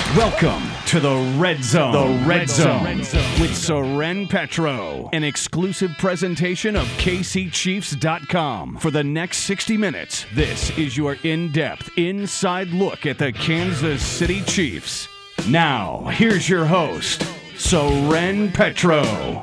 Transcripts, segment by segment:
Welcome to the Red Zone. The Red Zone with Soren Petro, an exclusive presentation of KCChiefs.com. For the next 60 minutes, this is your in-depth, inside look at the Kansas City Chiefs. Now, here's your host, Soren Petro.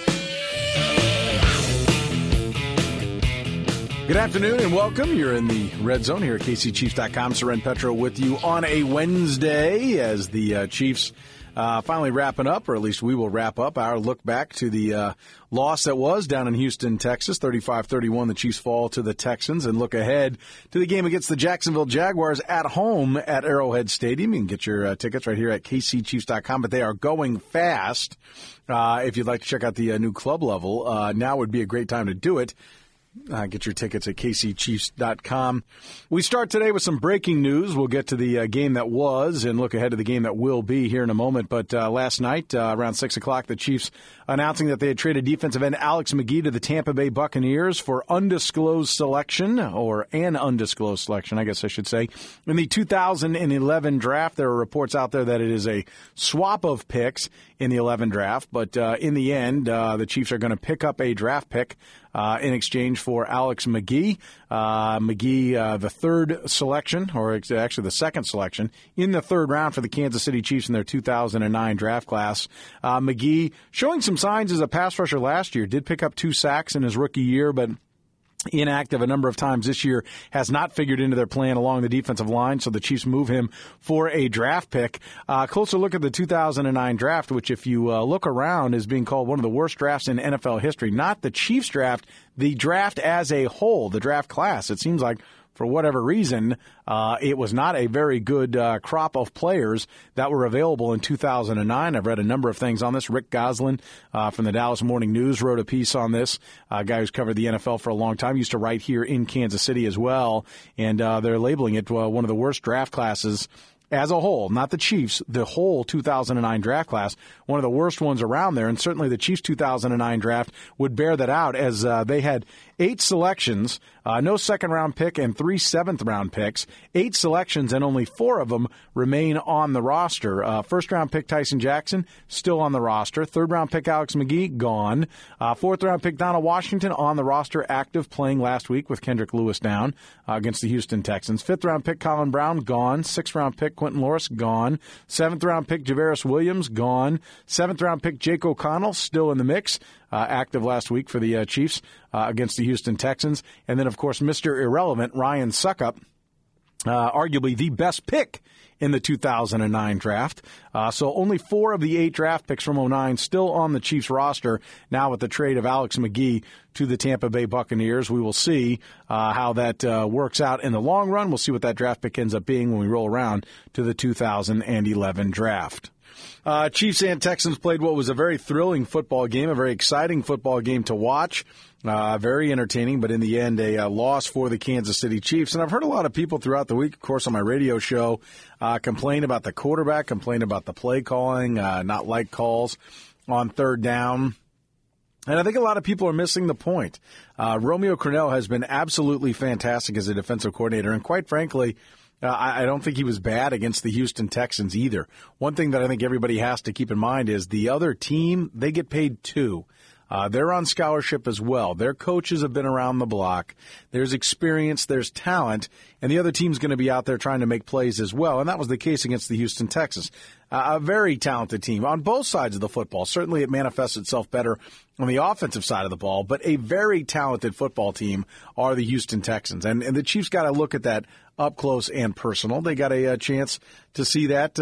Good afternoon and welcome. You're in the Red Zone here at KCChiefs.com. Soren Petro with you on a Wednesday as the Chiefs finally wrapping up, or at least we will wrap up our look back to the loss that was down in Houston, Texas. 35-31, the Chiefs fall to the Texans, and look ahead to the game against the Jacksonville Jaguars at home at Arrowhead Stadium. You can get your tickets right here at KCChiefs.com, but they are going fast. If you'd like to check out the new club level, now would be a great time to do it. Get your tickets at KCChiefs.com. We start today with some breaking news. We'll get to the game that was and look ahead to the game that will be here in a moment. But last night, around 6 o'clock, the Chiefs announcing that they had traded defensive end Alex McGee to the Tampa Bay Buccaneers for undisclosed selection, or an undisclosed selection, I guess I should say. In the 2011 draft, there are reports out there that it is a swap of picks in the 11 draft. But in the end, the Chiefs are going to pick up a draft pick in exchange for Alex McGee. McGee, the third selection, or actually the second selection, in the third round for the Kansas City Chiefs in their 2009 draft class. McGee showing some signs as a pass rusher last year, did pick up 2 sacks in his rookie year, but inactive a number of times this year, has not figured into their plan along the defensive line, so the Chiefs move him for a draft pick. Closer look at the 2009 draft, which if you look around is being called one of the worst drafts in NFL history. Not the Chiefs draft, the draft as a whole, the draft class. It seems like for whatever reason, it was not a very good crop of players that were available in 2009. I've read a number of things on this. Rick Goslin from the Dallas Morning News wrote a piece on this, a guy who's covered the NFL for a long time, used to write here in Kansas City as well, and they're labeling it one of the worst draft classes as a whole, not the Chiefs, the whole 2009 draft class, one of the worst ones around there, and certainly the Chiefs' 2009 draft would bear that out, as they had 8 selections, no second-round pick and 3 seventh-round picks, 8 selections, and only 4 of them remain on the roster. First-round pick Tyson Jackson, still on the roster. Third-round pick Alex McGee, gone. Fourth-round pick Donald Washington, on the roster, active, playing last week with Kendrick Lewis down against the Houston Texans. Fifth-round pick Colin Brown, gone. Sixth-round pick Quentin Loris, gone. Seventh-round pick Javaris Williams, gone. Seventh-round pick Jake O'Connell, still in the mix, active last week for the Chiefs against the Houston Texans. And then, of course, Mr. Irrelevant, Ryan Succop, arguably the best pick in the 2009 draft. So only 4 of the 8 draft picks from 2009 still on the Chiefs roster now with the trade of Alex McGee to the Tampa Bay Buccaneers. We will see how that works out in the long run. We'll see what that draft pick ends up being when we roll around to the 2011 draft. Chiefs and Texans played what was a very thrilling football game, a very exciting football game to watch. Very entertaining, but in the end, a loss for the Kansas City Chiefs. And I've heard a lot of people throughout the week, of course, on my radio show, complain about the quarterback, complain about the play calling, not like calls on third down. And I think a lot of people are missing the point. Romeo Crennel has been absolutely fantastic as a defensive coordinator, and quite frankly, I don't think he was bad against the Houston Texans either. One thing that I think everybody has to keep in mind is the other team, they get paid too. They're on scholarship as well. Their coaches have been around the block. There's experience, there's talent, and the other team's going to be out there trying to make plays as well. And that was the case against the Houston Texans. A very talented team on both sides of the football. Certainly it manifests itself better on the offensive side of the ball, but a very talented football team are the Houston Texans. And the Chiefs got to look at that up close and personal. They got a chance to see that,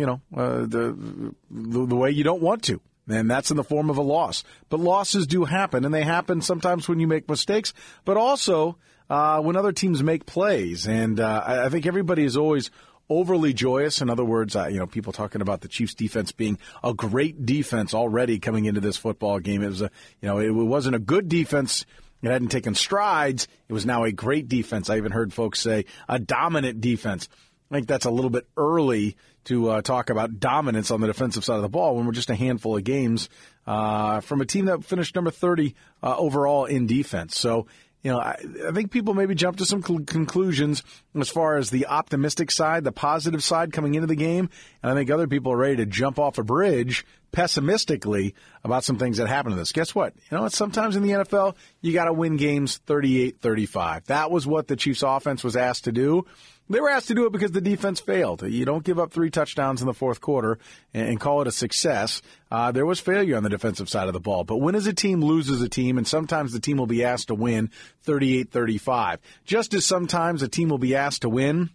the way you don't want to. And that's in the form of a loss. But losses do happen, and they happen sometimes when you make mistakes, but also when other teams make plays. And I think everybody is always overly joyous. In other words, people talking about the Chiefs defense being a great defense already coming into this football game. It was it wasn't a good defense. It hadn't taken strides. It was now a great defense. I even heard folks say a dominant defense. I think that's a little bit early to talk about dominance on the defensive side of the ball when we're just a handful of games from a team that finished number 30 overall in defense. So I think people maybe jump to some conclusions as far as the optimistic side, the positive side coming into the game. And I think other people are ready to jump off a bridge pessimistically about some things that happen to this. Guess what? Sometimes in the NFL, you got to win games 38-35. That was what the Chiefs offense was asked to do. They were asked to do it because the defense failed. You don't give up 3 touchdowns in the fourth quarter and call it a success. There was failure on the defensive side of the ball. But when as a team loses a team, and sometimes the team will be asked to win 38-35, just as sometimes a team will be asked to win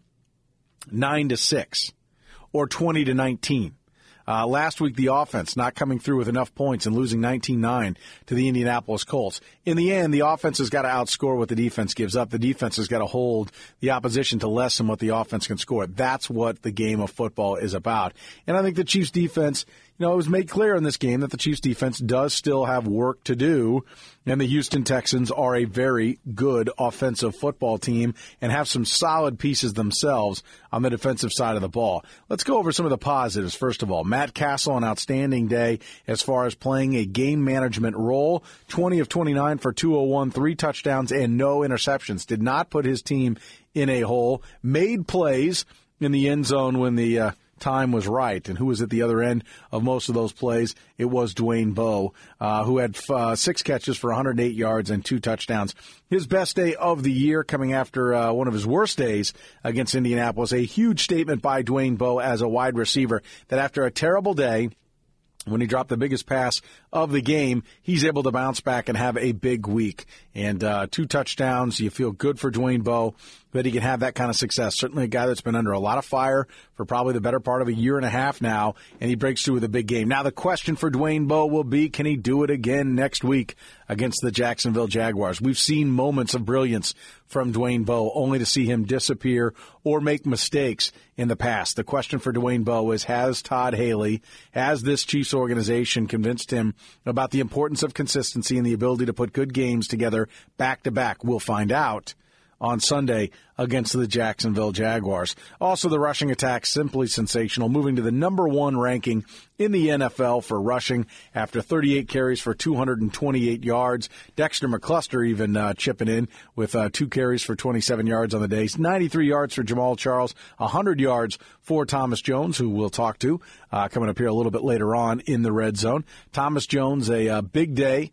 9-6 or 20-19. Last week, the offense not coming through with enough points and losing 19-9 to the Indianapolis Colts. In the end, the offense has got to outscore what the defense gives up. The defense has got to hold the opposition to less than what the offense can score. That's what the game of football is about. And I think the Chiefs' defense, it was made clear in this game that the Chiefs' defense does still have work to do, and the Houston Texans are a very good offensive football team and have some solid pieces themselves on the defensive side of the ball. Let's go over some of the positives. First of all, Matt Castle, an outstanding day as far as playing a game management role. 20 of 29 for 201, 3 touchdowns and no interceptions. Did not put his team in a hole. Made plays in the end zone when the time was right. And who was at the other end of most of those plays? It was Dwayne Bowe, who had 6 catches for 108 yards and 2 touchdowns. His best day of the year coming after one of his worst days against Indianapolis. A huge statement by Dwayne Bowe as a wide receiver that after a terrible day, when he dropped the biggest pass of the game, he's able to bounce back and have a big week. And 2 touchdowns, you feel good for Dwayne Bowe that he can have that kind of success. Certainly a guy that's been under a lot of fire for probably the better part of a year and a half now, and he breaks through with a big game. Now the question for Dwayne Bowe will be, can he do it again next week against the Jacksonville Jaguars? We've seen moments of brilliance from Dwayne Bowe, only to see him disappear or make mistakes in the past. The question for Dwayne Bowe is, has Todd Haley, has this Chiefs organization convinced him about the importance of consistency and the ability to put good games together back-to-back? We'll find out on Sunday against the Jacksonville Jaguars. Also, the rushing attack, simply sensational, moving to the number 1 ranking in the NFL for rushing after 38 carries for 228 yards. Dexter McCluster even chipping in with 2 carries for 27 yards on the day. 93 yards for Jamal Charles, 100 yards for Thomas Jones, who we'll talk to coming up here a little bit later on in the Red Zone. Thomas Jones, a big day.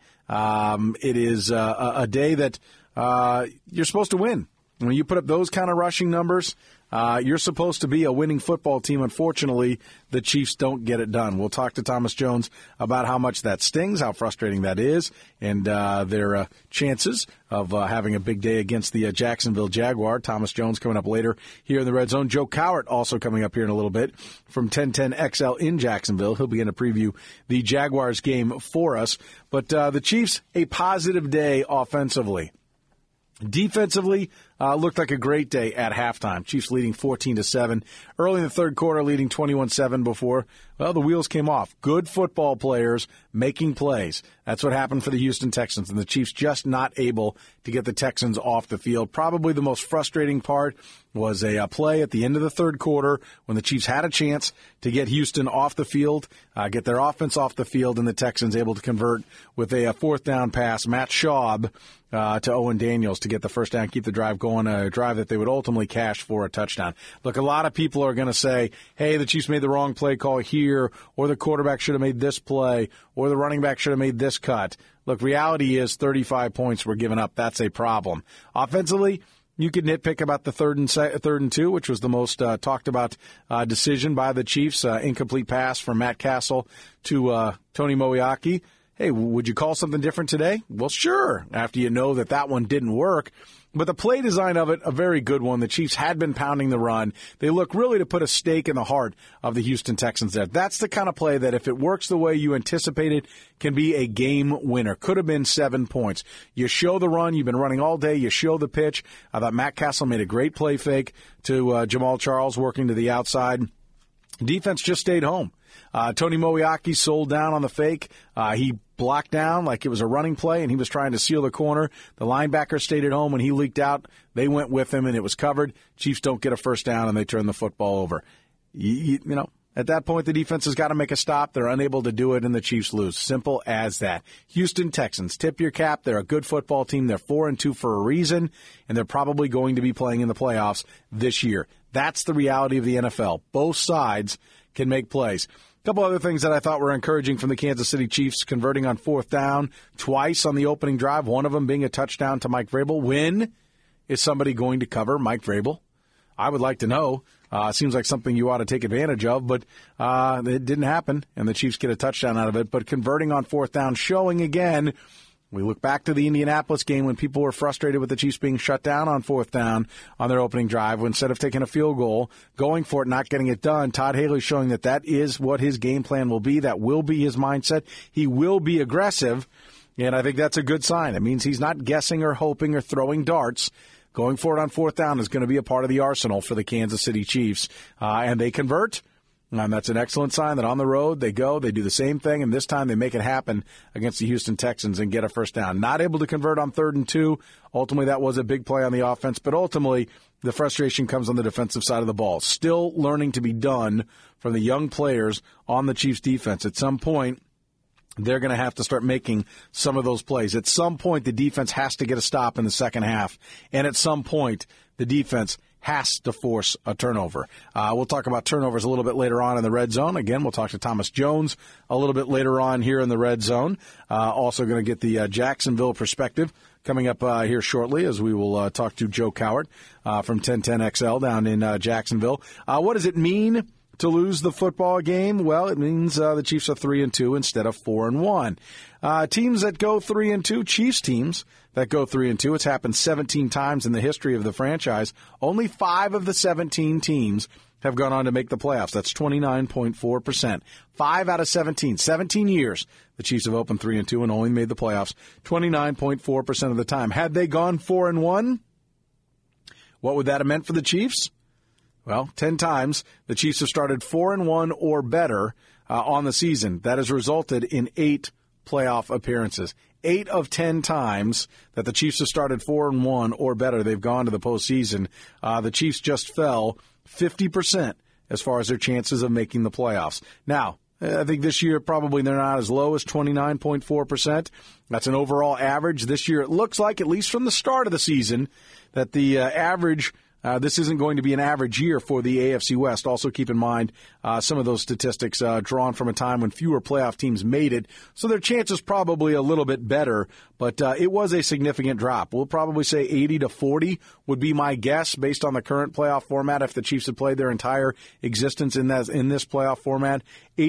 It is a day that you're supposed to win. When you put up those kind of rushing numbers, you're supposed to be a winning football team. Unfortunately, the Chiefs don't get it done. We'll talk to Thomas Jones about how much that stings, how frustrating that is, and their chances of having a big day against the Jacksonville Jaguar. Thomas Jones coming up later here in the Red Zone. Joe Cowart also coming up here in a little bit from 1010XL in Jacksonville. He'll begin to preview the Jaguars game for us. But the Chiefs, a positive day offensively. Defensively, looked like a great day at halftime. Chiefs leading 14-7. Early in the third quarter, leading 21-7 before, the wheels came off. Good football players making plays. That's what happened for the Houston Texans, and the Chiefs just not able to get the Texans off the field. Probably the most frustrating part was a play at the end of the third quarter when the Chiefs had a chance to get Houston off the field, get their offense off the field, and the Texans able to convert with a 4th down pass. Matt Schaub to Owen Daniels to get the first down, keep the drive going, a drive that they would ultimately cash for a touchdown. Look, a lot of people are going to say, hey, the Chiefs made the wrong play call here, or the quarterback should have made this play, or the running back should have made this cut. Look, reality is 35 points were given up. That's a problem. Offensively, you could nitpick about the third and 2, which was the most talked about decision by the Chiefs. Incomplete pass from Matt Castle to Tony Moeaki. Hey, would you call something different today? Well, sure, after you know that one didn't work. But the play design of it, a very good one. The Chiefs had been pounding the run. They look really to put a stake in the heart of the Houston Texans there. That's the kind of play that if it works the way you anticipated, can be a game winner. Could have been 7 points. You show the run. You've been running all day. You show the pitch. I thought Matt Castle made a great play fake to Jamal Charles working to the outside. Defense just stayed home. Tony Moeaki sold down on the fake. He blocked down like it was a running play, and he was trying to seal the corner. The linebacker stayed at home. When he leaked out, they went with him, and it was covered. Chiefs don't get a first down, and they turn the football over. You know, At that point, the defense has got to make a stop. They're unable to do it, and the Chiefs lose. Simple as that. Houston Texans, tip your cap. They're a good football team. They're 4-2 for a reason, and they're probably going to be playing in the playoffs this year. That's the reality of the NFL. Both sides can make plays. A couple other things that I thought were encouraging from the Kansas City Chiefs, converting on 4th down twice on the opening drive, one of them being a touchdown to Mike Vrabel. When is somebody going to cover Mike Vrabel? I would like to know. Seems like something you ought to take advantage of, but it didn't happen, and the Chiefs get a touchdown out of it. But converting on 4th down, showing again, we look back to the Indianapolis game when people were frustrated with the Chiefs being shut down on 4th down on their opening drive. Instead of taking a field goal, going for it, not getting it done, Todd Haley showing that is what his game plan will be. That will be his mindset. He will be aggressive, and I think that's a good sign. It means he's not guessing or hoping or throwing darts. Going for it on 4th down is going to be a part of the arsenal for the Kansas City Chiefs. And they convert, and that's an excellent sign that on the road they go, they do the same thing, and this time they make it happen against the Houston Texans and get a first down. Not able to convert on 3rd and 2. Ultimately, that was a big play on the offense, but ultimately the frustration comes on the defensive side of the ball. Still learning to be done from the young players on the Chiefs defense. At some point, they're going to have to start making some of those plays. At some point, the defense has to get a stop in the second half. And at some point, the defense has to force a turnover. We'll talk about turnovers a little bit later on in the Red Zone. Again, we'll talk to Thomas Jones a little bit later on here in the Red Zone. Also going to get the Jacksonville perspective coming up here shortly, as we will talk to Joe Cowart from 1010XL down in Jacksonville. What does it mean to lose the football game? Well, it means the Chiefs are 3-2 instead of 4-1. Teams that go 3-2, Chiefs teams that go 3-2, it's happened 17 times in the history of the franchise. Only 5 of the 17 teams have gone on to make the playoffs. That's 29.4%. 5 out of 17. 17 years the Chiefs have opened 3-2 and only made the playoffs 29.4% of the time. Had they gone 4-1, what would that have meant for the Chiefs? Well, 10 times the Chiefs have started 4-1 or better on the season. That has resulted in 8 playoff appearances. 8 of 10 times that the Chiefs have started 4-1 or better, they've gone to the postseason. The Chiefs just fell 50% as far as their chances of making the playoffs. Now, I think this year probably they're not as low as 29.4%. That's an overall average. This year it looks like, at least from the start of the season, that the average this isn't going to be an average year for the AFC West. Also keep in mind some of those statistics drawn from a time when fewer playoff teams made it. So their chances probably a little bit better, but it was a significant drop. We'll probably say 80-40 would be my guess based on the current playoff format. If the Chiefs had played their entire existence in this playoff format,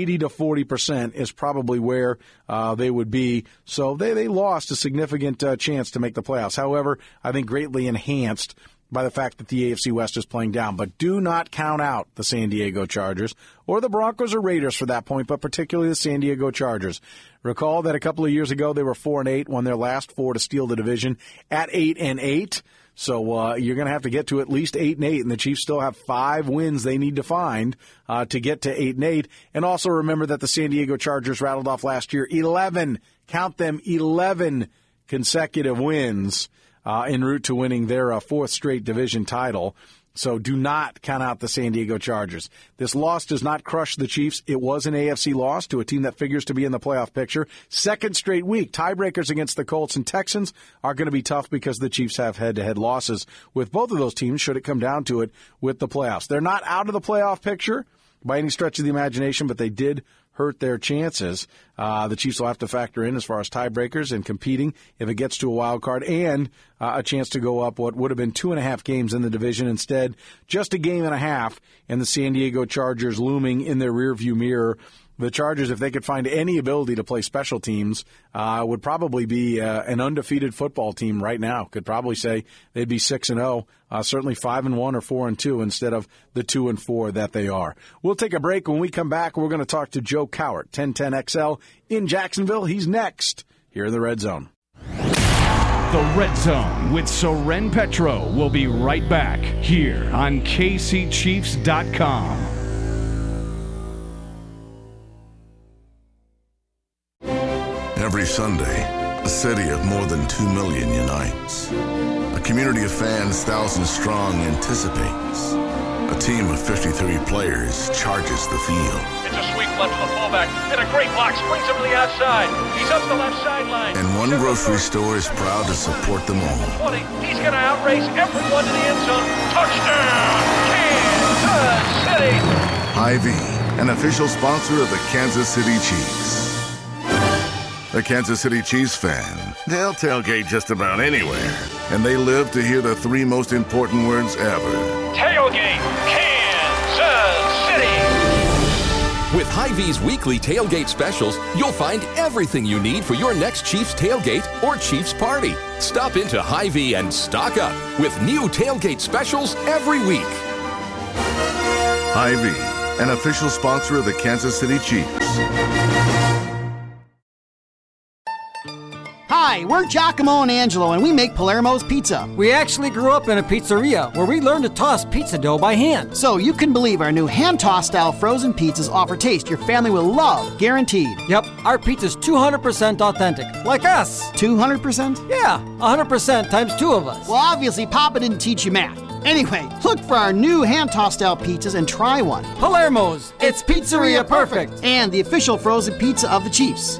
80-40% is probably where they would be. So they lost a significant chance to make the playoffs. However, I think greatly enhanced by the fact that the AFC West is playing down. But do not count out the San Diego Chargers or the Broncos or Raiders for that point, but particularly the San Diego Chargers. Recall that a couple of years ago they were 4-8, won their last 4 to steal the division at 8-8. So you're going to have to get to at least 8-8, and the Chiefs still have 5 wins they need to find to get to 8-8. And also remember that the San Diego Chargers rattled off last year 11, count them, 11 consecutive wins en route to winning their 4th straight division title. So do not count out the San Diego Chargers. This loss does not crush the Chiefs. It was an AFC loss to a team that figures to be in the playoff picture. 2nd straight week, tiebreakers against the Colts and Texans are going to be tough because the Chiefs have head-to-head losses with both of those teams, should it come down to it, with the playoffs. They're not out of the playoff picture by any stretch of the imagination, but they did hurt their chances. The Chiefs will have to factor in as far as tiebreakers and competing if it gets to a wild card, and a chance to go up what would have been 2.5 games in the division. Instead, just a game and a half, and the San Diego Chargers looming in their rearview mirror. The Chargers, if they could find any ability to play special teams, would probably be an undefeated football team right now. Could probably say they'd be 6-0, certainly 5-1 or 4-2 instead of the 2-4 that they are. We'll take a break. When we come back, we're going to talk to Joe Cowart, 1010XL in Jacksonville. He's next here in the Red Zone. The Red Zone with Soren Petro will be right back here on KCChiefs.com. Every Sunday, a city of more than 2 million unites. A community of fans thousands strong anticipates. A A team of 53 players charges the field. It's a sweep left to the fullback, and a great block springs him to the outside. He's up the left sideline. And one grocery store is proud to support them all. 20. He's going to outrace everyone to the end zone. Touchdown, Kansas City! Hy-Vee, an official sponsor of the Kansas City Chiefs. A Kansas City Chiefs fan, they'll tailgate just about anywhere. And they live to hear the three most important words ever. Tailgate, Kansas City! With Hy-Vee's weekly tailgate specials, you'll find everything you need for your next Chiefs tailgate or Chiefs party. Stop into Hy-Vee and stock up with new tailgate specials every week. Hy-Vee, an official sponsor of the Kansas City Chiefs. Hi, we're Giacomo and Angelo, and we make Palermo's Pizza. We actually grew up in a pizzeria where we learned to toss pizza dough by hand. So you can believe our new hand-tossed style frozen pizzas offer taste your family will love, guaranteed. Yep, our pizza's 200% authentic, like us. 200%? Yeah, 100% times two of us. Well, obviously, Papa didn't teach you math. Anyway, look for our new hand-tossed style pizzas and try one. Palermo's, it's pizzeria perfect. And the official frozen pizza of the Chiefs.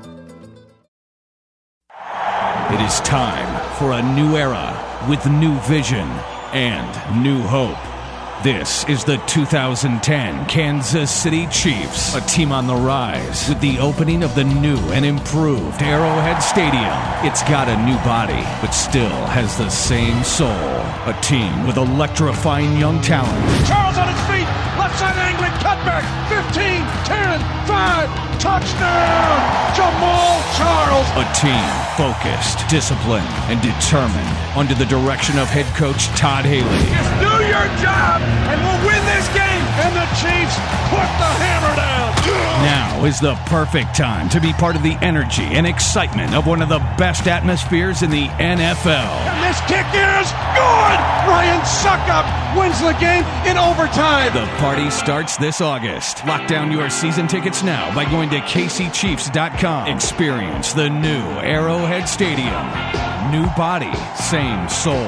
It is time for a new era with new vision and new hope. This is the 2010 Kansas City Chiefs, a team on the rise with the opening of the new and improved Arrowhead Stadium. It's got a new body, but still has the same soul. A team with electrifying young talent. Charles on his feet, left side angling, cutback, 15, 10, 5, touchdown, Jamal Charles. A team focused, disciplined, and determined under the direction of head coach Todd Haley. Just do your job, and we'll win this game. And the Chiefs put the hammer down. Now is the perfect time to be part of the energy and excitement of one of the best atmospheres in the NFL. And this kick is good. Ryan Suckup wins the game in overtime. The party starts this August. Lock down your season tickets now by going to KCChiefs.com. Experience the new Arrowhead Stadium. New body, same soul.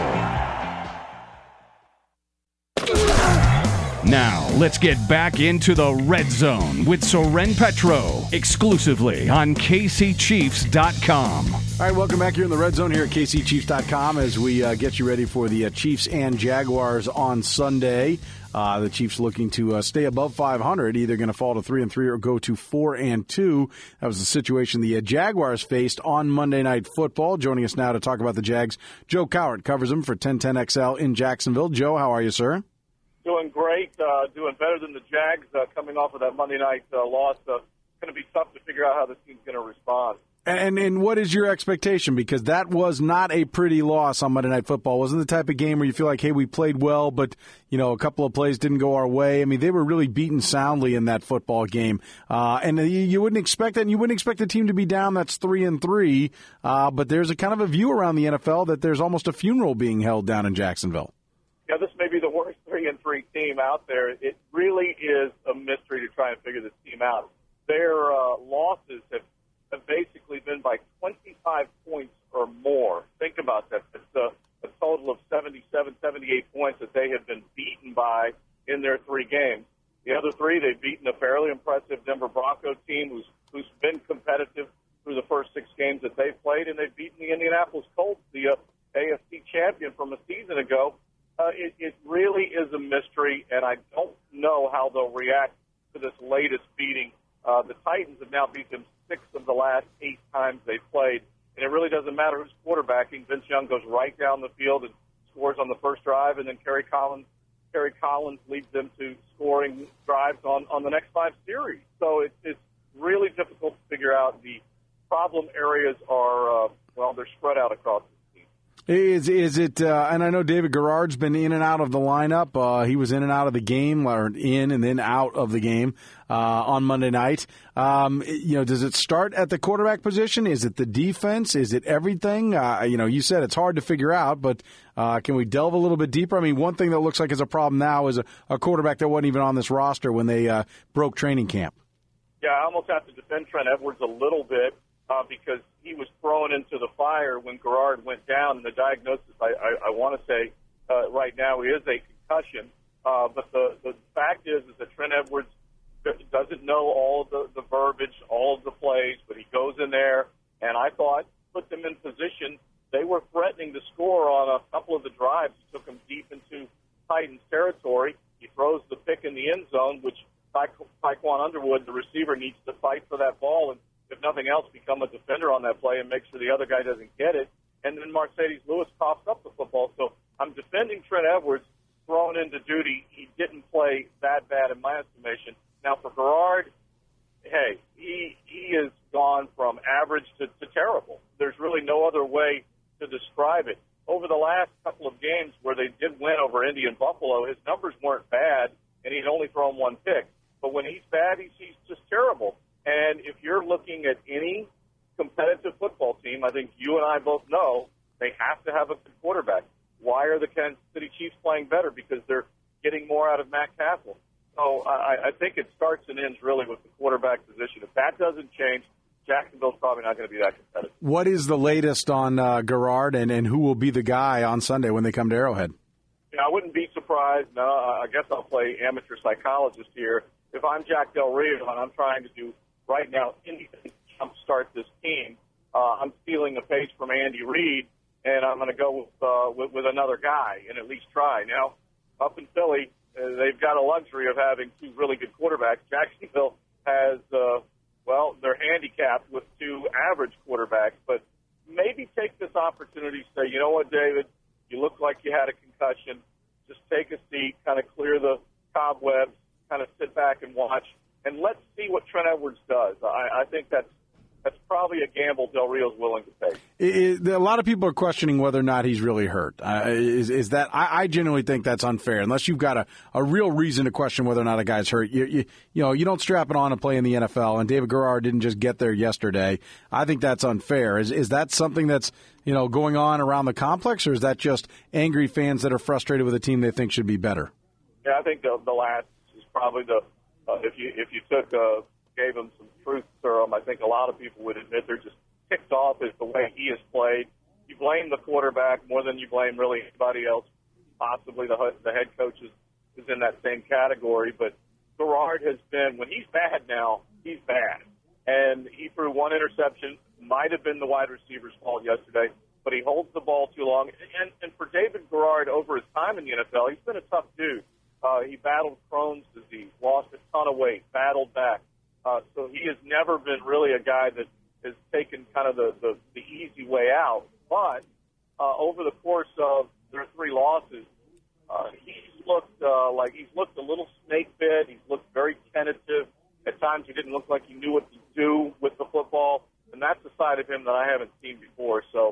Now, let's get back into the Red Zone with Soren Petro, exclusively on KCChiefs.com. All right, welcome back here in the Red Zone here at KCChiefs.com as we get you ready for the Chiefs and Jaguars on Sunday. The Chiefs looking to stay above 500, either going to fall to 3-3 or go to 4-2. That was the situation the Jaguars faced on Monday Night Football. Joining us now to talk about the Jags, Joe Cowart covers them for 1010XL in Jacksonville. Joe, how are you, sir? Doing great, doing better than the Jags coming off of that Monday night loss. It's going to be tough to figure out how this team's going to respond. And what is your expectation? Because that was not a pretty loss on Monday Night Football. Wasn't the type of game where you feel like, hey, we played well, but a couple of plays didn't go our way. I mean, they were really beaten soundly in that football game, and you wouldn't expect that. And you wouldn't expect the team to be down. That's 3-3. But there's a kind of a view around the NFL that there's almost a funeral being held down in Jacksonville. Yeah, this may be the worst 3-3 team out there. It really is a mystery to try and figure this team out. Their losses have basically been by 25 points or more. Think about that. It's a total of 77, 78 points that they have been beaten by in their three games. The other three, they've beaten a fairly impressive Denver Bronco team who's been competitive through the first 6 games that they've played, and they've beaten the Indianapolis Colts, the AFC champion from a season ago. It really is a mystery, and I don't know how they'll react to this latest beating. The Titans have now beat them 6 of the last 8 times they've played, and it really doesn't matter who's quarterbacking. Vince Young goes right down the field and scores on the first drive, and then Kerry Collins leads them to scoring drives on the next 5 series. So it's really difficult to figure out. The problem areas are, they're spread out across the Is it? And I know David Garrard's been in and out of the lineup. He was in and out of the game, or in and then out of the game on Monday night. Does it start at the quarterback position? Is it the defense? Is it everything? You said it's hard to figure out, but can we delve a little bit deeper? I mean, one thing that looks like is a problem now is a quarterback that wasn't even on this roster when they broke training camp. Yeah, I almost have to defend Trent Edwards a little bit. Because he was thrown into the fire when Garrard went down. And the diagnosis, I want to say right now, is a concussion. But the fact is that Trent Edwards doesn't know all of the verbiage, all of the plays, but he goes in there, and I thought put them in position. They were threatening to score on a couple of the drives. He took them deep into Titans territory. He throws the pick in the end zone, which Tyquan Underwood, the receiver, needs to fight for that ball and, if nothing else, become a defender on that play and make sure the other guy doesn't get it. And then Mercedes Lewis coughs up the football. So I'm defending Trent Edwards thrown into duty. He didn't play that bad in my estimation. Now for Garrard, hey, he has gone from average to terrible. There's really no other way to describe it. Over the last couple of games where they did win over Indy and Buffalo, his numbers weren't bad, and he'd only thrown one pick. But when he's bad, he's just terrible. And if you're looking at any competitive football team, I think you and I both know they have to have a good quarterback. Why are the Kansas City Chiefs playing better? Because they're getting more out of Matt Castle. So I think it starts and ends really with the quarterback position. If that doesn't change, Jacksonville's probably not going to be that competitive. What is the latest on Garrard and who will be the guy on Sunday when they come to Arrowhead? Yeah, I wouldn't be surprised. No, I guess I'll play amateur psychologist here. If I'm Jack Del Rio and I'm trying to do right now anything to jumpstart this team, I'm stealing a page from Andy Reid, and I'm going to go with another guy and at least try. Now, up in Philly, they've got a luxury of having two really good quarterbacks. Jacksonville has, they're handicapped with two average quarterbacks, but maybe take this opportunity to say, you know what, David, you look like you had a concussion. Just take a seat, kind of clear the cobwebs, kind of sit back and watch, and let's see what Trent Edwards does. I think that's probably a gamble Del Rio's willing to take. A lot of people are questioning whether or not he's really hurt. Is that I genuinely think that's unfair. Unless you've got a real reason to question whether or not a guy's hurt. You don't strap it on and play in the NFL, and David Garrard didn't just get there yesterday. I think that's unfair. Is that something that's going on around the complex, or is that just angry fans that are frustrated with a team they think should be better? Yeah, I think the last is probably if you gave him some truth serum, I think a lot of people would admit they're just ticked off at the way he has played. You blame the quarterback more than you blame really anybody else. Possibly the head coach is in that same category. But Garrard has been, when he's bad now, he's bad. And he threw one interception, might have been the wide receiver's fault yesterday, but he holds the ball too long. And for David Garrard, over his time in the NFL, he's been a tough dude. He battled Crohn's disease, lost a ton of weight, battled back. So he has never been really a guy that has taken kind of the easy way out. But over the course of their three losses, he's looked a little snake bit. He's looked very tentative. At times he didn't look like he knew what to do with the football, and that's a side of him that I haven't seen before. So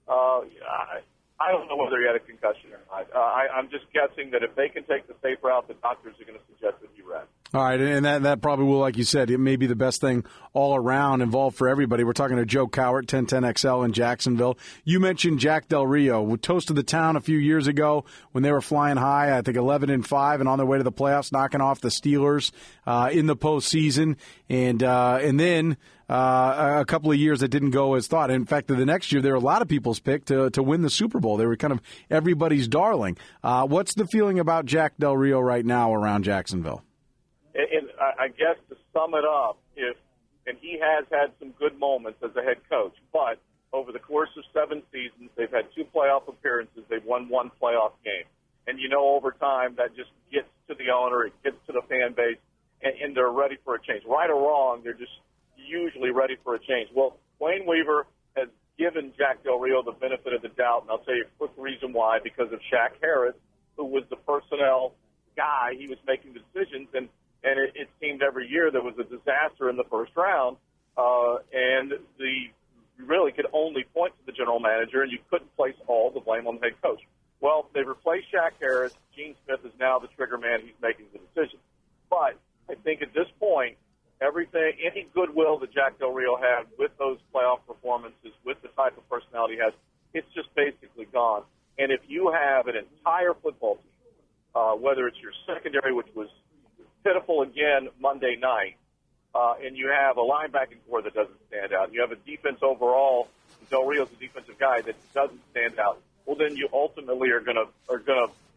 I don't know whether he had a concussion or not. I'm just guessing that if they can take the safe route, the doctors are going to suggest that he rest. All right, and that probably will, like you said, it may be the best thing all around involved for everybody. We're talking to Joe Cowart, 1010XL in Jacksonville. You mentioned Jack Del Rio, who toasted the town a few years ago when they were flying high, I think 11-5, and on their way to the playoffs, knocking off the Steelers in the postseason. And then a couple of years that didn't go as thought. In fact, the next year, they were a lot of people's pick to win the Super Bowl. They were kind of everybody's darling. What's the feeling about Jack Del Rio right now around Jacksonville? And I guess to sum it up, and he has had some good moments as a head coach, but over the course of 7 seasons, they've had 2 playoff appearances. They've won 1 playoff game. And over time, that just gets to the owner, it gets to the fan base, and they're ready for a change. Right or wrong, they're just usually ready for a change. Well, Wayne Weaver has given Jack Del Rio the benefit of the doubt, and I'll tell you a quick reason why, because of Shaq Harris, who was the personnel guy. He was making decisions, and it seemed every year there was a disaster in the first round, and you really could only point to the general manager, and you couldn't place all the blame on the head coach. Well, they replaced Shaq Harris. Gene Smith is now the trigger man. He's making the decision. But I think at this point, any goodwill that Jack Del Rio had with those playoff performances, with the type of personality he has, it's just basically gone. And if you have an entire football team, whether it's your secondary, which was pitiful again Monday night, and you have a linebacking core that doesn't stand out, and you have a defense overall, Del Rio's a defensive guy that doesn't stand out, well, then you ultimately are going to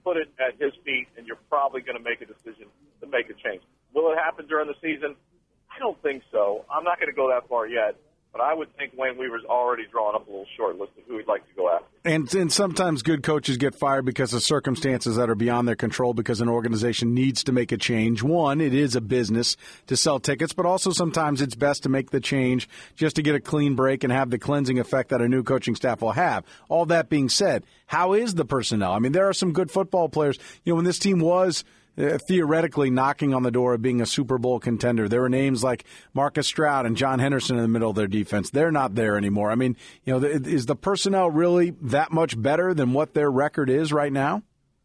put it at his feet, and you're probably going to make a decision to make a change. Will it happen during the season? I don't think so. I'm not going to go that far yet. But I would think Wayne Weaver's already drawn up a little short list of who he'd like to go after. And sometimes good coaches get fired because of circumstances that are beyond their control because an organization needs to make a change. One, it is a business to sell tickets, but also sometimes it's best to make the change just to get a clean break and have the cleansing effect that a new coaching staff will have. All that being said, how is the personnel? I mean, there are some good football players. You know, when this team was theoretically knocking on the door of being a Super Bowl contender, there were names like Marcus Stroud and John Henderson in the middle of their defense. They're not there anymore. I mean, you know, is the personnel really that much better than what their record is right now?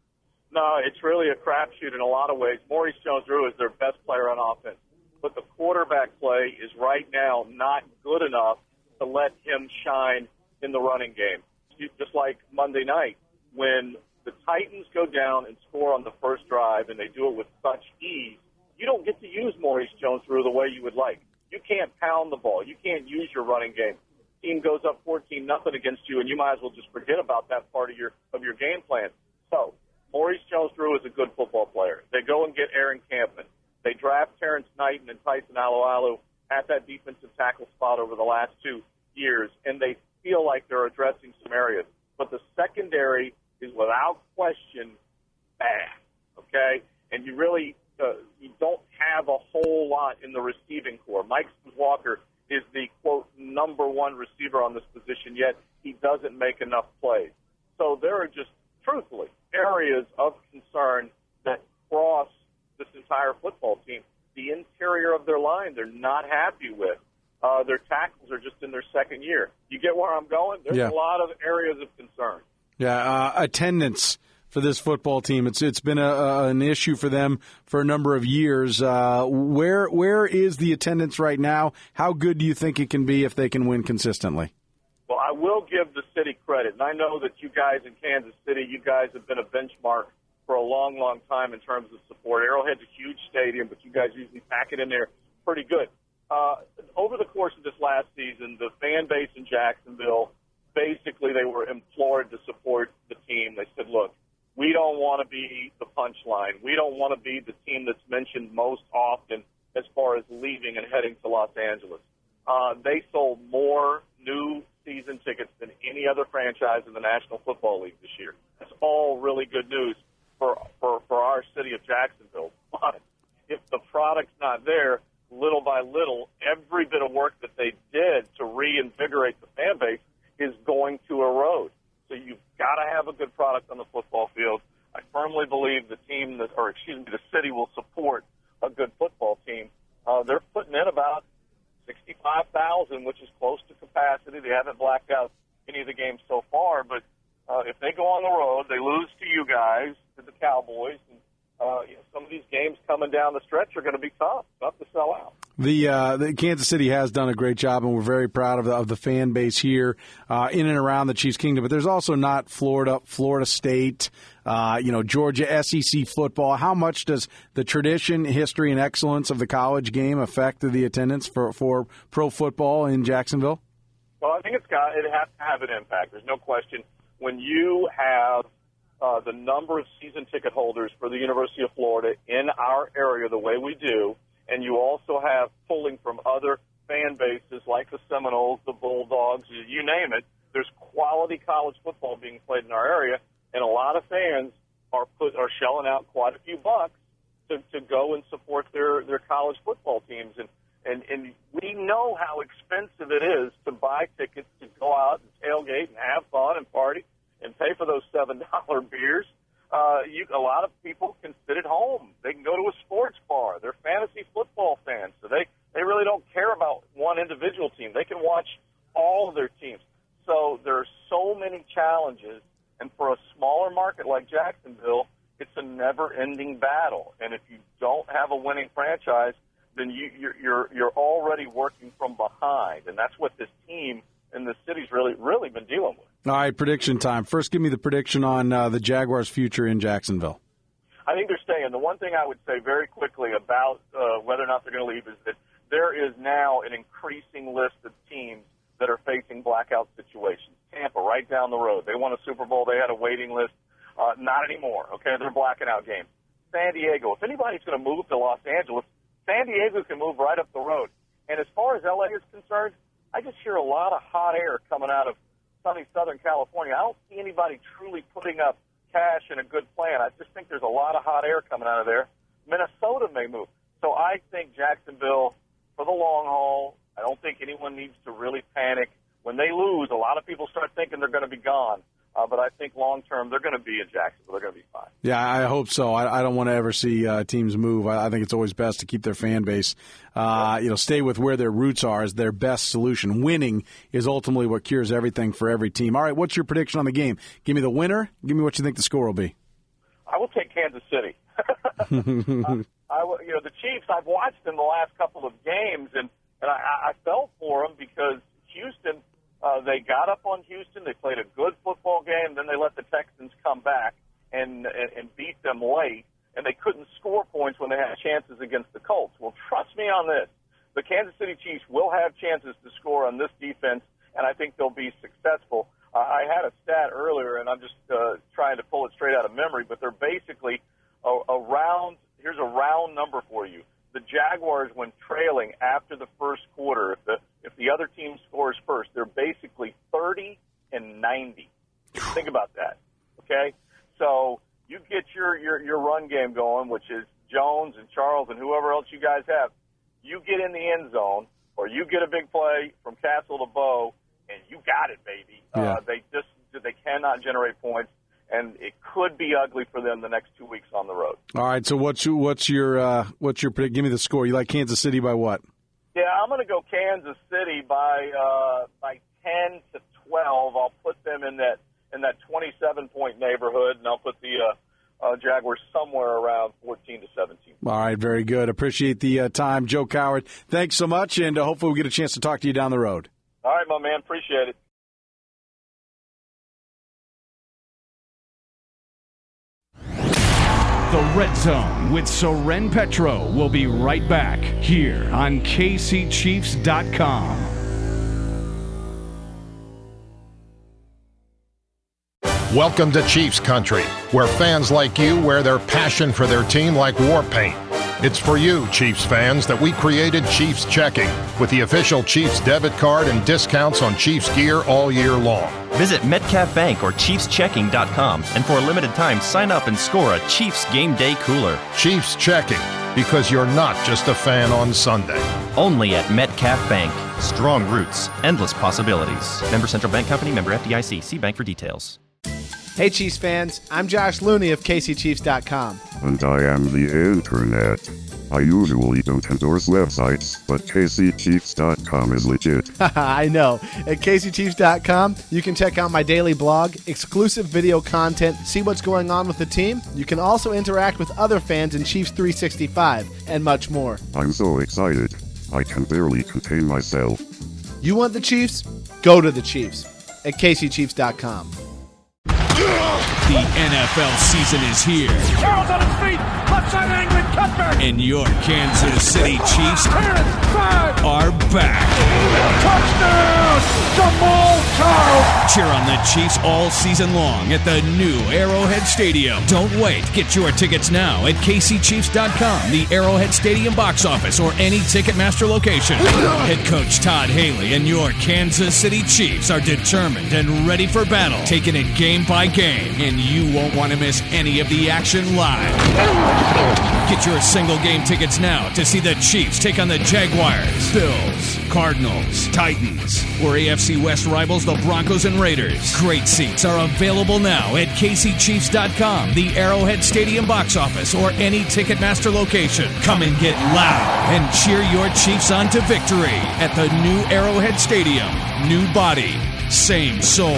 No, it's really a crapshoot in a lot of ways. Maurice Jones-Drew is their best player on offense, but the quarterback play is right now not good enough to let him shine in the running game. Just like Monday night when the Titans go down and score on the first drive, and they do it with such ease, you don't get to use Maurice Jones-Drew the way you would like. You can't pound the ball. You can't use your running game. Team goes up 14-0 against you, and you might as well just forget about that part of your game plan. So Maurice Jones-Drew is a good football player. They go and get Aaron Campman. They draft Terrence Knighton and Tyson Alualu at that defensive tackle spot over the last 2 years, and they feel like they're addressing some areas. But the secondary is without question bad, okay? And you really you don't have a whole lot in the receiving core. Mike Walker is the, quote, number one receiver on this position, yet he doesn't make enough plays. So there are just, truthfully, areas of concern that cross this entire football team. The interior of their line, they're not happy with. Their tackles are just in their second year. You get where I'm going? There's a lot of areas of concern. Yeah, attendance for this football team. It's been an issue for them for a number of years. Where is the attendance right now? How good do you think it can be if they can win consistently? Well, I will give the city credit, and I know that you guys in Kansas City, you guys have been a benchmark for a long, long time in terms of support. Arrowhead's a huge stadium, but you guys usually pack it in there pretty good. Over the course of this last season, the fan base in Jacksonville, basically they were implored to support the team. They said, look, we don't want to be the punchline. We don't want to be the team that's mentioned most often as far as leaving and heading to Los Angeles. They sold more new season tickets than any other franchise in the National Football League this year. That's all really good news for our city of Jacksonville. But if the product's not there, little by little, every bit of work that they did to reinvigorate the fan base is going to erode. So you've got to have a good product on the football field. I firmly believe the city will support a good football team. They're putting in about 65,000, which is close to capacity. They haven't blacked out any of the games so far, but if they go on the road, they lose to you guys, to the Cowboys, and some of these games coming down the stretch are going to be tough to sell out. The Kansas City has done a great job, and we're very proud of the fan base here in and around the Chiefs Kingdom. But there's also not Florida State, Georgia, SEC football. How much does the tradition, history, and excellence of the college game affect the attendance for pro football in Jacksonville? Well, I think it has to have an impact. There's no question. When you have the number of season ticket holders for the University of Florida in our area the way we do, and you also have pulling from other fan bases like the Seminoles, the Bulldogs, you name it, there's quality college football being played in our area, and a lot of fans are shelling out quite a few bucks to go and support their college football teams. And we know how expensive it is to buy tickets to go out and tailgate and have fun and party and pay for those $7 beers. A lot of people can sit at home. They can go to a sports bar. They're fantasy football fans, so they really don't care about one individual team. They can watch all of their teams. So there are so many challenges, and for a smaller market like Jacksonville, it's a never-ending battle. And if you don't have a winning franchise, then you're already working from behind, and that's what this team in the city's really been dealing with. All right, prediction time. First, give me the prediction on the Jaguars' future in Jacksonville. I think they're staying. The one thing I would say very quickly about whether or not they're going to leave is that there is now an increasing list of teams that are facing blackout situations. Tampa, right down the road. They won a Super Bowl. They had a waiting list. Not anymore, okay? They're blacking out games. San Diego, if anybody's going to move to Los Angeles, San Diego can move right up the road. And as far as L.A. is concerned, I just hear a lot of hot air coming out of sunny Southern California. I don't see anybody truly putting up cash and a good plan. I just think there's a lot of hot air coming out of there. Minnesota may move. So I think Jacksonville, for the long haul, I don't think anyone needs to really panic. When they lose, a lot of people start thinking they're going to be gone. But I think long-term, they're going to be in Jacksonville. They're going to be fine. Yeah, I hope so. I don't want to ever see teams move. I think it's always best to keep their fan base, stay with where their roots are is their best solution. Winning is ultimately what cures everything for every team. All right, what's your prediction on the game? Give me the winner. Give me what you think the score will be. I will take Kansas City. The Chiefs, I've watched in the last couple of games, and I felt for them because Houston – they got up on Houston. They played a good football game. Then they let the Texans come back and beat them late, and they couldn't score points when they had chances against the Colts. Well, trust me on this. The Kansas City Chiefs will have chances to score on this defense, and I think they'll be successful. I had a stat earlier, and I'm just trying to pull it straight out of memory, but they're basically here's a round number for you. The Jaguars, when trailing after the first quarter, if the other team scores first, they're basically 30-90. Think about that, okay? So you get your run game going, which is Jones and Charles and whoever else you guys have. You get in the end zone, or you get a big play from Castle to Bow, and you got it, baby. Yeah. They cannot generate points. And it could be ugly for them the next 2 weeks on the road. All right. So what's your prediction? Give me the score. You like Kansas City by what? Yeah, I'm going to go Kansas City by 10 to 12. I'll put them in that 27-point neighborhood, and I'll put the Jaguars somewhere around 14 to 17. All right. Very good. Appreciate the time, Joe Coward. Thanks so much, and hopefully we'll get a chance to talk to you down the road. All right, my man. Appreciate it. The Red Zone with Soren Petro will be right back here on KCChiefs.com. Welcome to Chiefs Country, where fans like you wear their passion for their team like war paint. It's for you, Chiefs fans, that we created Chiefs Checking with the official Chiefs debit card and discounts on Chiefs gear all year long. Visit Metcalf Bank or ChiefsChecking.com, and for a limited time, sign up and score a Chiefs Game Day cooler. Chiefs Checking, because you're not just a fan on Sunday. Only at Metcalf Bank. Strong roots, endless possibilities. Member Central Bank Company, member FDIC. See bank for details. Hey Chiefs fans, I'm Josh Looney of KCChiefs.com. And I am the internet. I usually don't endorse websites, but KCChiefs.com is legit. I know. At KCChiefs.com, you can check out my daily blog, exclusive video content, see what's going on with the team. You can also interact with other fans in Chiefs 365, and much more. I'm so excited. I can barely contain myself. You want the Chiefs? Go to the Chiefs at KCChiefs.com. The NFL season is here. Charles on his feet. Left side angle. Cutback. And your Kansas City Chiefs are back. Touchdown! Jamal Charles. Cheer on the Chiefs all season long at the new Arrowhead Stadium. Don't wait. Get your tickets now at KCChiefs.com, the Arrowhead Stadium box office, or any Ticketmaster location. Head coach Todd Haley and your Kansas City Chiefs are determined and ready for battle, taking it game by game, and you won't want to miss any of the action live. Get your single game tickets now to see the Chiefs take on the Jaguars, Bills, Cardinals, Titans, or AFC West rivals the Broncos and Raiders. Great seats are available now at KCChiefs.com, the Arrowhead Stadium box office, or any Ticketmaster location. Come and get loud and cheer your Chiefs on to victory at the new Arrowhead Stadium. New body, same soul.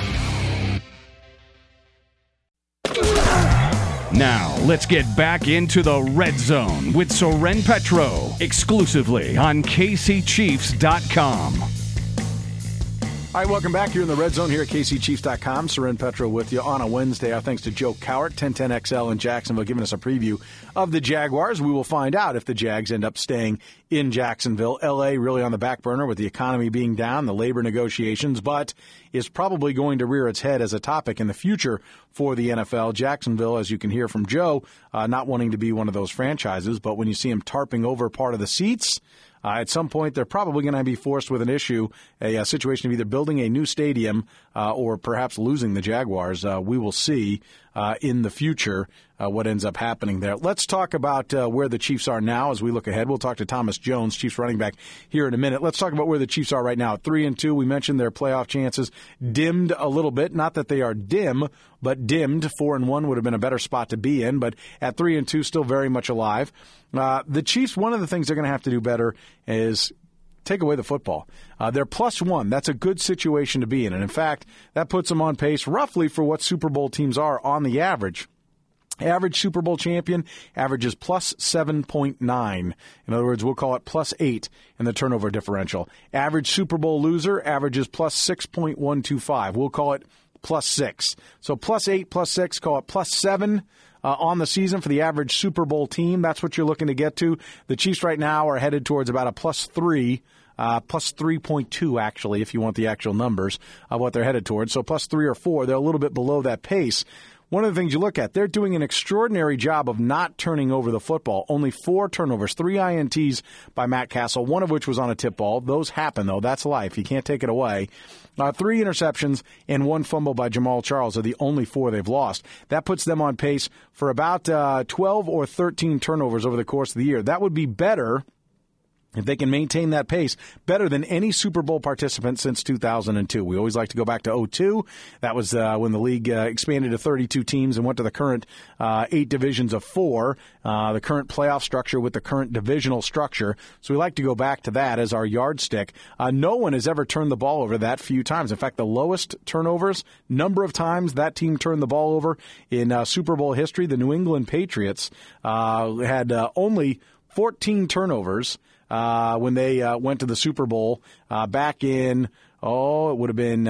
Now, let's get back into the Red Zone with Soren Petro, exclusively on KCChiefs.com. All right, welcome back. You're in the Red Zone here at KCChiefs.com. Soren Petro with you on a Wednesday. Our thanks to Joe Cowart, 1010XL in Jacksonville, giving us a preview of the Jaguars. We will find out if the Jags end up staying in Jacksonville. L.A. really on the back burner with the economy being down, the labor negotiations, but is probably going to rear its head as a topic in the future for the NFL. Jacksonville, as you can hear from Joe, not wanting to be one of those franchises, but when you see him tarping over part of the seats, at some point, they're probably going to be forced with an issue, a situation of either building a new stadium or perhaps losing the Jaguars. We will see in the future what ends up happening there. Let's talk about where the Chiefs are now as we look ahead. We'll talk to Thomas Jones, Chiefs running back, here in a minute. Let's talk about where the Chiefs are right now. At 3-2, we mentioned their playoff chances dimmed a little bit. Not that they are dim, but dimmed. 4-1 would have been a better spot to be in, but at 3-2, still very much alive. The Chiefs, one of the things they're going to have to do better is take away the football. They're +1. That's a good situation to be in. And in fact, that puts them on pace roughly for what Super Bowl teams are on the average. Average Super Bowl champion averages +7.9. In other words, we'll call it +8 in the turnover differential. Average Super Bowl loser averages +6.125. We'll call it +6. So +8, +6, call it +7. On the season for the average Super Bowl team. That's what you're looking to get to. The Chiefs right now are headed towards about a +3, +3.2 actually, if you want the actual numbers of what they're headed towards. So +3 or 4, they're a little bit below that pace. One of the things you look at, they're doing an extraordinary job of not turning over the football. Only 4 turnovers, 3 INTs by Matt Castle, one of which was on a tip ball. Those happen, though. That's life. You can't take it away. 3 interceptions and 1 fumble by Jamal Charles are the only 4 they've lost. That puts them on pace for about 12 or 13 turnovers over the course of the year. That would be better if they can maintain that pace, better than any Super Bowl participant since 2002. We always like to go back to 2002. That was when the league expanded to 32 teams and went to the current 8 divisions of 4, the current playoff structure with the current divisional structure. So we like to go back to that as our yardstick. No one has ever turned the ball over that few times. In fact, the lowest turnovers, number of times that team turned the ball over in Super Bowl history, the New England Patriots had only 14 turnovers when they went to the Super Bowl back in, it would have been,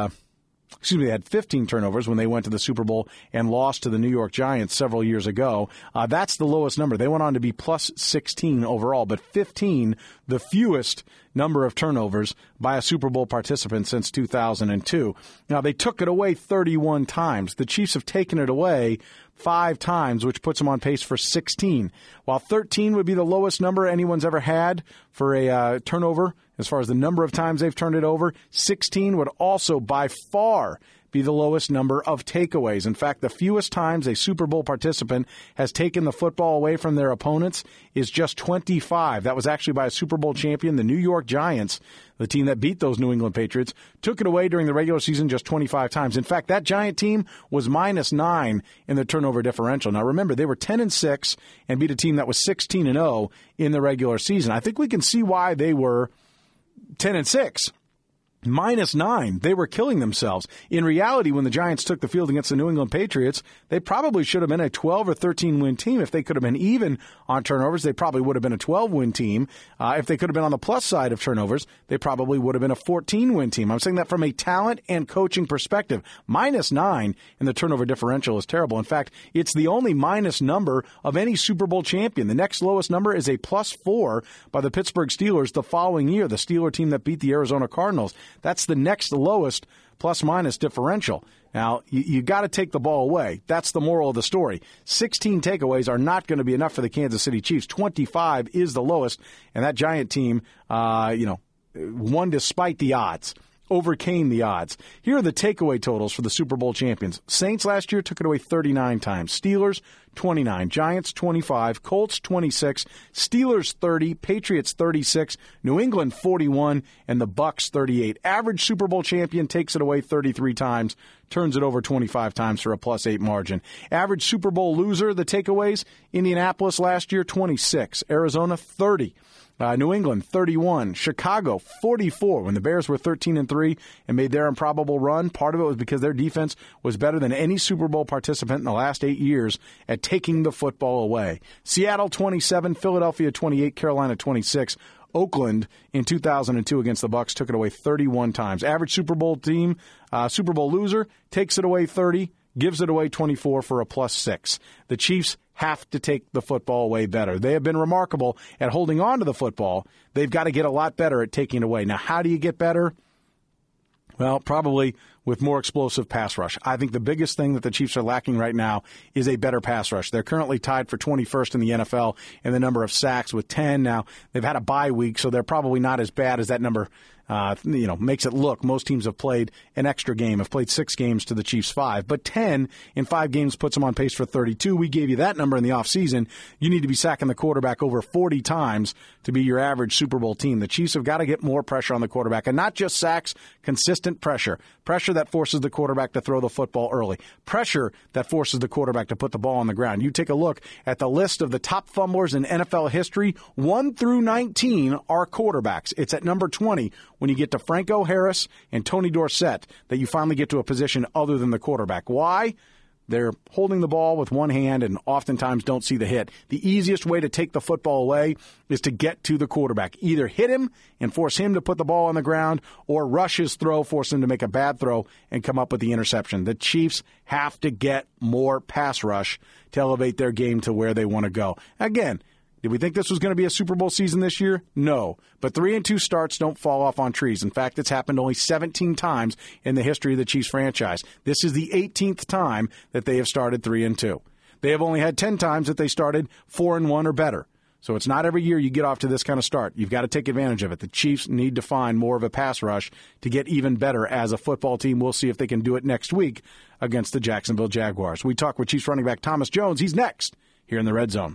they had 15 turnovers when they went to the Super Bowl and lost to the New York Giants several years ago. That's the lowest number. They went on to be +16 overall, but 15, the fewest number of turnovers by a Super Bowl participant since 2002. Now, they took it away 31 times. The Chiefs have taken it away 5 times, which puts them on pace for 16. While 13 would be the lowest number anyone's ever had for a turnover, as far as the number of times they've turned it over, 16 would also by far be the lowest number of takeaways. In fact, the fewest times a Super Bowl participant has taken the football away from their opponents is just 25. That was actually by a Super Bowl champion, the New York Giants, the team that beat those New England Patriots, took it away during the regular season just 25 times. In fact, that Giant team was -9 in the turnover differential. Now, remember, they were 10-6 and beat a team that was 16-0 in the regular season. I think we can see why they were 10-6. -9. They were killing themselves. In reality, when the Giants took the field against the New England Patriots, they probably should have been a 12 or 13-win team. If they could have been even on turnovers, they probably would have been a 12-win team. If they could have been on the plus side of turnovers, they probably would have been a 14-win team. I'm saying that from a talent and coaching perspective. -9 in the turnover differential is terrible. In fact, it's the only minus number of any Super Bowl champion. The next lowest number is a +4 by the Pittsburgh Steelers the following year, the Steeler team that beat the Arizona Cardinals. That's the next lowest plus-minus differential. Now, you got to take the ball away. That's the moral of the story. 16 takeaways are not going to be enough for the Kansas City Chiefs. 25 is the lowest, and that Giant team, won despite the odds. Overcame the odds. Here are the takeaway totals for the Super Bowl champions. Saints last year took it away 39 times. Steelers, 29. Giants, 25. Colts, 26. Steelers, 30. Patriots, 36. New England, 41. And the Bucs, 38. Average Super Bowl champion takes it away 33 times. Turns it over 25 times for a +8 margin. Average Super Bowl loser, the takeaways, Indianapolis last year, 26. Arizona, 30. New England, 31. Chicago, 44. When the Bears were 13-3 and made their improbable run, part of it was because their defense was better than any Super Bowl participant in the last 8 years at taking the football away. Seattle, 27. Philadelphia, 28. Carolina, 26. Oakland in 2002 against the Bucs took it away 31 times. Average Super Bowl team, Super Bowl loser, takes it away 30, gives it away 24 for a +6. The Chiefs have to take the football away better. They have been remarkable at holding on to the football. They've got to get a lot better at taking it away. Now, how do you get better? Well, probably with more explosive pass rush. I think the biggest thing that the Chiefs are lacking right now is a better pass rush. They're currently tied for 21st in the NFL in the number of sacks with 10. Now, they've had a bye week, so they're probably not as bad as that number makes it look. Most teams have played an extra game, have played 6 games to the Chiefs' 5. But 10 in 5 games puts them on pace for 32. We gave you that number in the offseason. You need to be sacking the quarterback over 40 times to be your average Super Bowl team. The Chiefs have got to get more pressure on the quarterback, and not just sacks, consistent pressure. Pressure that forces the quarterback to throw the football early. Pressure that forces the quarterback to put the ball on the ground. You take a look at the list of the top fumblers in NFL history. 1 through 19 are quarterbacks. It's at number 20 when you get to Franco Harris and Tony Dorsett that you finally get to a position other than the quarterback. Why? They're holding the ball with one hand and oftentimes don't see the hit. The easiest way to take the football away is to get to the quarterback. Either hit him and force him to put the ball on the ground, or rush his throw, force him to make a bad throw and come up with the interception. The Chiefs have to get more pass rush to elevate their game to where they want to go. Again, did we think this was going to be a Super Bowl season this year? No. But 3-2 starts don't fall off on trees. In fact, it's happened only 17 times in the history of the Chiefs franchise. This is the 18th time that they have started 3-2. They have only had 10 times that they started 4-1 or better. So it's not every year you get off to this kind of start. You've got to take advantage of it. The Chiefs need to find more of a pass rush to get even better as a football team. We'll see if they can do it next week against the Jacksonville Jaguars. We talk with Chiefs running back Thomas Jones. He's next here in the Red Zone.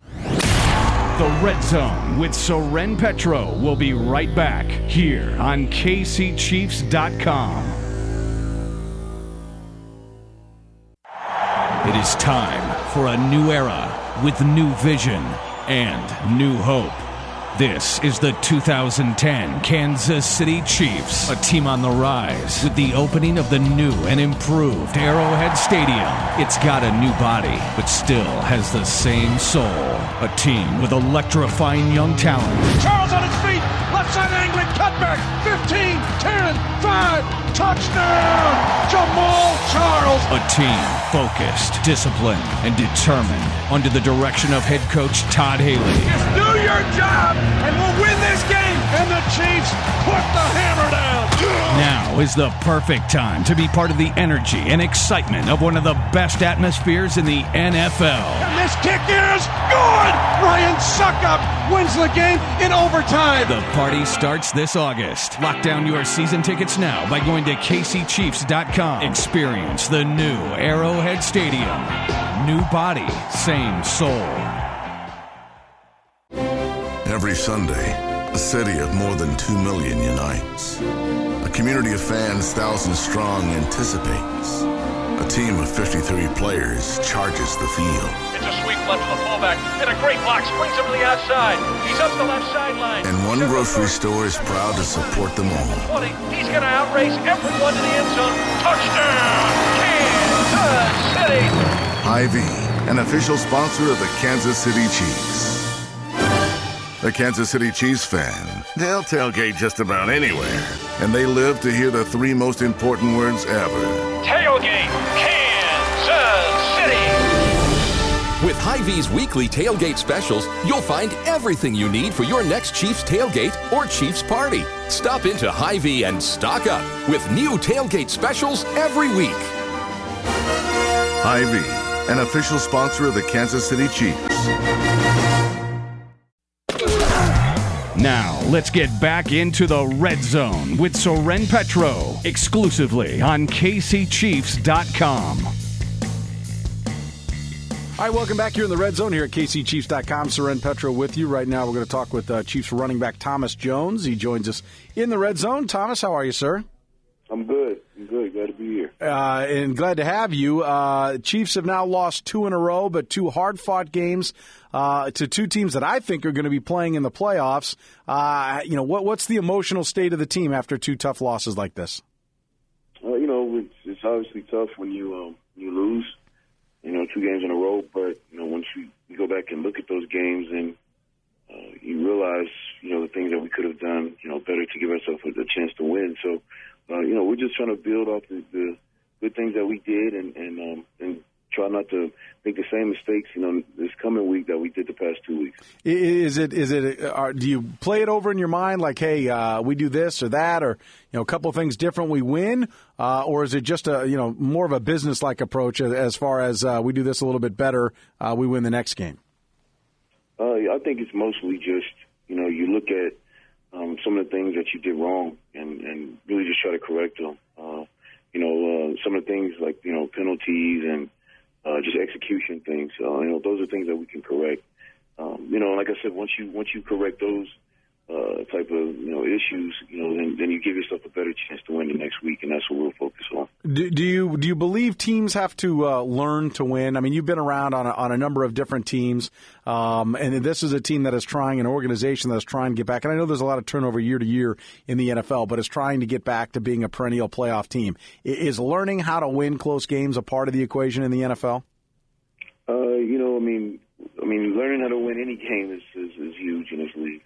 The Red Zone with Soren Petro will be right back here on KCChiefs.com. It is time for a new era with new vision and new hope. This is the 2010 Kansas City Chiefs, a team on the rise with the opening of the new and improved Arrowhead Stadium. It's got a new body, but still has the same soul. A team with electrifying young talent. Charles on his feet, left side angle, cutback, 15, 10, 5, touchdown, Jamal Charles. A team focused, disciplined, and determined under the direction of head coach Todd Haley. Just do your job, and we'll win this game. And the Chiefs put the hammer down. Now is the perfect time to be part of the energy and excitement of one of the best atmospheres in the NFL. And this kick is good. Ryan Suckup wins the game in overtime. The party starts this August. Lock down your season tickets now by going to KCChiefs.com. Experience the new Arrowhead Stadium. New body, same soul. Every Sunday, a city of more than 2 million unites. A community of fans thousands strong anticipates. A team of 53 players charges the field. It's a sweep left to the fullback, and a great block springs him to the outside. He's up the left sideline. And one grocery store is proud to support them all. 20, he's going to outrace everyone to the end zone. Touchdown, Kansas City! Hy-Vee, an official sponsor of the Kansas City Chiefs. The Kansas City Chiefs fan, they'll tailgate just about anywhere, and they live to hear the 3 most important words ever. Tailgate, Kansas City! With Hy-Vee's weekly tailgate specials, you'll find everything you need for your next Chiefs tailgate or Chiefs party. Stop into Hy-Vee and stock up with new tailgate specials every week. Hy-Vee, an official sponsor of the Kansas City Chiefs. Now, let's get back into the Red Zone with Soren Petro, exclusively on KCChiefs.com. All right, welcome back here in the Red Zone here at KCChiefs.com. Soren Petro with you. Right now we're going to talk with Chiefs running back Thomas Jones. He joins us in the Red Zone. Thomas, how are you, sir? I'm good. Glad to be here. And glad to have you. Chiefs have now lost 2 in a row, but 2 hard-fought games to 2 teams that I think are going to be playing in the playoffs. What's the emotional state of the team after 2 tough losses like this? It's obviously tough when you lose, 2 games in a row. But once you go back and look at those games and you realize, the things could have done, better to give ourselves a chance to win. So, we're just trying to build off the good things that we did and try not to make the same mistakes, this coming week that we did the past 2 weeks. Do you play it over in your mind like, hey, we do this or that, or a couple of things different, we win, or is it just more of a business-like approach as far as we do this a little bit better, we win the next game? I think it's mostly just you look at some of the things that you did wrong and really just try to correct them. Some of the things like penalties and just execution things. Those are things that we can correct. Like I said, once you correct those type of issues, then you give yourself a better chance to win the next week, and that's what we'll focus on. Do you believe teams have to learn to win? I mean, you've been around on a number of different teams, and this is a team that is trying, an organization that is trying to get back. And I know there's a lot of turnover year to year in the NFL, but is trying to get back to being a perennial playoff team. Is learning how to win close games a part of the equation in the NFL? Learning how to win any game is huge in this league.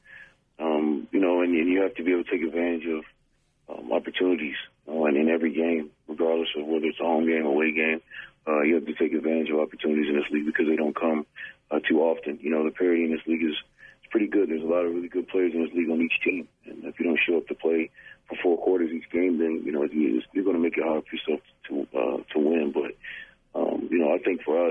And you have to be able to take advantage of opportunities in every game, regardless of whether it's a home game or away game. You have to take advantage of opportunities in this league because they don't come too often. The parity in this league is pretty good. There's a lot of really good players in this league on each team, and if you don't show up to play for 4 quarters each game, then you're going to make it hard for yourself to win. But I think for us,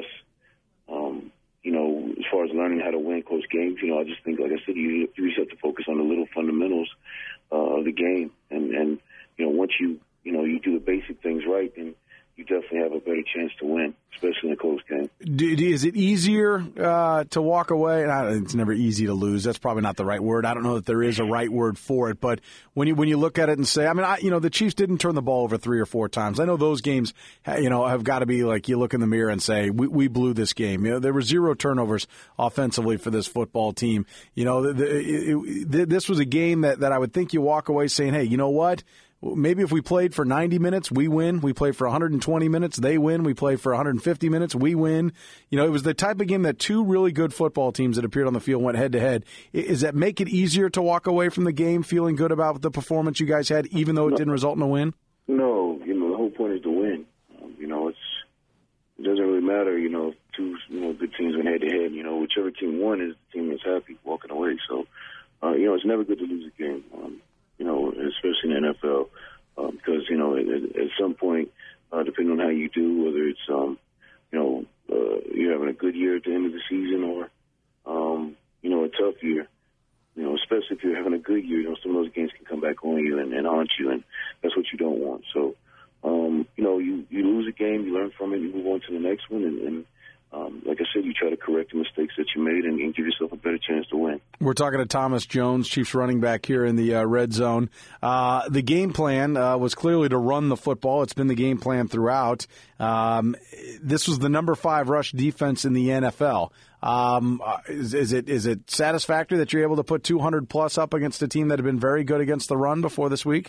as far as learning how to win close games, I just think, like I said, you just have to focus on the little fundamentals of the game, and once you do the basic things right, then you definitely have a better chance to win, especially in a close game. Is it easier to walk away? It's never easy to lose. That's probably not the right word. I don't know that there is a right word for it. But when you look at it and say, the Chiefs didn't turn the ball over 3 or 4 times. I know those games, have got to be like you look in the mirror and say, we blew this game. There were 0 turnovers offensively for this football team. This was a game that I would think you walk away saying, hey, you know what? Maybe if we played for 90 minutes, we win. We play for 120 minutes, they win. We play for 150 minutes, we win. It was the type of game that 2 really good football teams that appeared on the field went head-to-head. Does that make it easier to walk away from the game feeling good about the performance you guys had, even though it didn't result in a win? No, the whole point is to win. It doesn't really matter, if 2 good teams went head-to-head. Whichever team won is the team that's happy walking away. So, it's never good to lose a game. Especially in the NFL, because, at some point, depending on how you do, whether it's, you're having a good year at the end of the season or, a tough year, especially if you're having a good year, some of those games can come back on you and haunt you, and that's what you don't want. So, you lose a game, you learn from it, you move on to the next one, and like I said, you try to correct the mistakes that you made and give yourself a better chance to win. We're talking to Thomas Jones, Chiefs running back here in the red zone. The game plan was clearly to run the football. It's been the game plan throughout. This was the number 5 rush defense in the NFL. Is it satisfactory that you're able to put 200-plus up against a team that had been very good against the run before this week?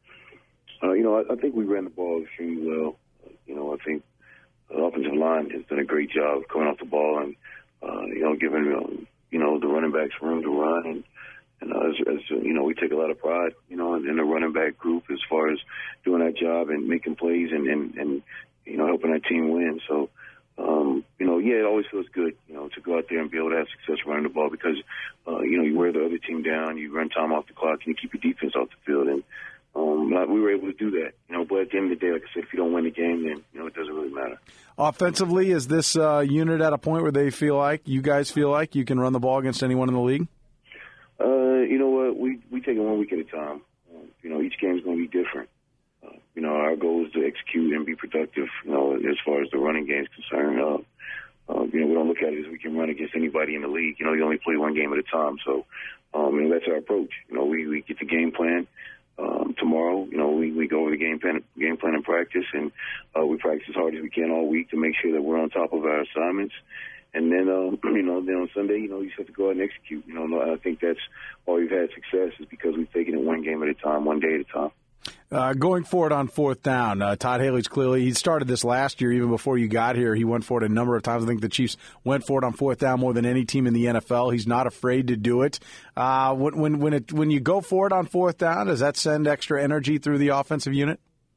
I think we ran the ball extremely well. I think the offensive line has done a great job coming off the ball and, giving, the running backs room to run. And as we take a lot of pride, in the running back group as far as doing that job and making plays and helping our team win. So, it always feels good, to go out there and be able to have success running the ball because, you wear the other team down, you run time off the clock, and you keep your defense off the field. And we were able to do that, but at the end of the day, like I said, if you don't win the game, then, it doesn't really matter. Offensively, is this unit at a point where you guys feel like you can run the ball against anyone in the league? You know what? We take it one week at a time. Each game is going to be different. Our goal is to execute and be productive, as far as the running game is concerned. We don't look at it as we can run against anybody in the league. You only play one game at a time. So, that's our approach. We get the game plan. Tomorrow, we go over the game plan in practice, and we practice as hard as we can all week to make sure that we're on top of our assignments. And then, then on Sunday, you just have to go out and execute. I think that's why we've had success is because we've taken it one game at a time, one day at a time. Going for it on fourth down, Todd Haley's clearly, he started this last year even before you got here. He went for it a number of times. I think the Chiefs went for it on fourth down more than any team in the NFL. He's not afraid to do it. When you go for it on fourth down, does that send extra energy through the offensive unit?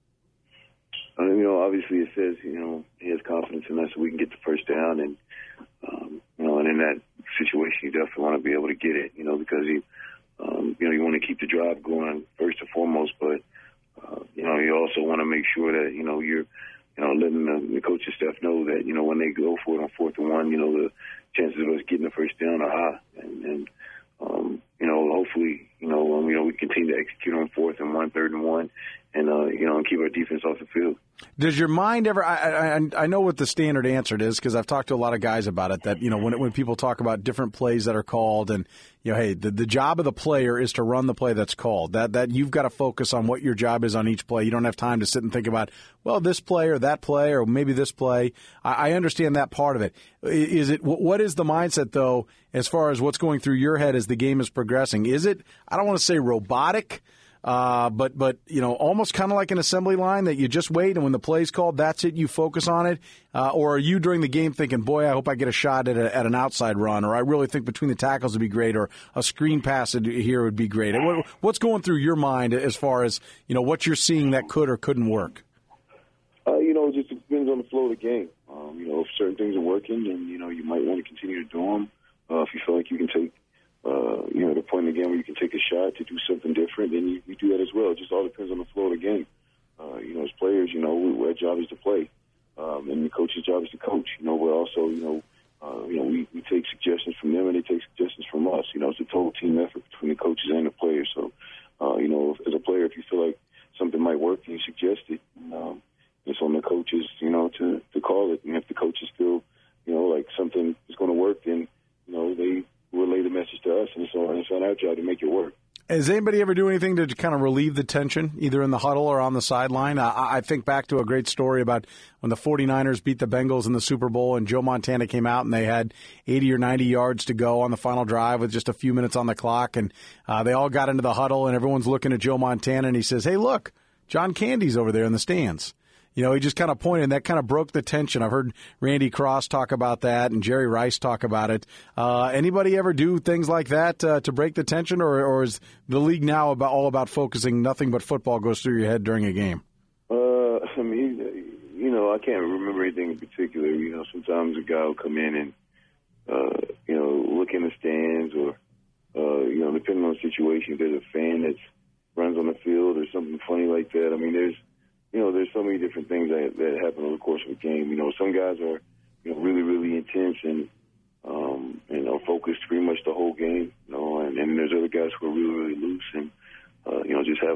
Obviously it says, he has confidence in us so we can get the first down. And, and in that situation, you definitely want to be able to get it, because you want to keep the drive going first and foremost, but you also want to make sure that, you're, letting the coaching staff know that, when they go for it on 4th and 1, the chances of us getting the first down are high. And hopefully, we continue to execute on 4th and 1, 3rd and 1, and keep our defense off the field. Does your mind ever? I know what the standard answer is because I've talked to a lot of guys about it. That when people talk about different plays that are called, and hey, the job of the player is to run the play that's called. That you've got to focus on what your job is on each play. You don't have time to sit and think about, well, this play or that play or maybe this play. I understand that part of it. What is the mindset though, as far as what's going through your head as the game is progressing? Is it? I don't want to say robotic. But almost kind of like an assembly line that you just wait, and when the play's called, that's it, you focus on it? Or are you during the game thinking, boy, I hope I get a shot at an outside run, or I really think between the tackles would be great, or a screen pass here would be great? What's going through your mind as far as, what you're seeing that could or couldn't work? It just depends on the flow of the game. If certain things are working, then, you might want to continue to do them. If you feel like you can take the point in the game where you can take a shot to do something different, then you do that as well. It just all depends on the flow of the game. As players, our job is to play, and the coach's job is to coach. But also, we take suggestions from them and they take suggestions from us. It's a total team effort between the coaches and the players. So, as a player, if you feel like something might work and you suggest it, it's on the coaches, to call it. And if the coaches feel, like something is going to work, then, they relay the message to us, and it's on our job to make it work. Does anybody ever do anything to kind of relieve the tension, either in the huddle or on the sideline? I think back to a great story about when the 49ers beat the Bengals in the Super Bowl, and Joe Montana came out, and they had 80 or 90 yards to go on the final drive with just a few minutes on the clock, and they all got into the huddle, and everyone's looking at Joe Montana, and he says, hey, look, John Candy's over there in the stands. He just kind of pointed, and that kind of broke the tension. I've heard Randy Cross talk about that and Jerry Rice talk about it. Anybody ever do things like that to break the tension, or is the league now all about focusing nothing but football goes through your head during a game? I can't remember anything in particular. Sometimes a guy will come in and, look in the stands or, depending on the situation, if there's a fan that runs on the field or something funny like that. There's so many different things that happen over the course of a game. Some guys are, really, really intense and are focused pretty much the whole game. And then there's other guys who are really, really loose and, just have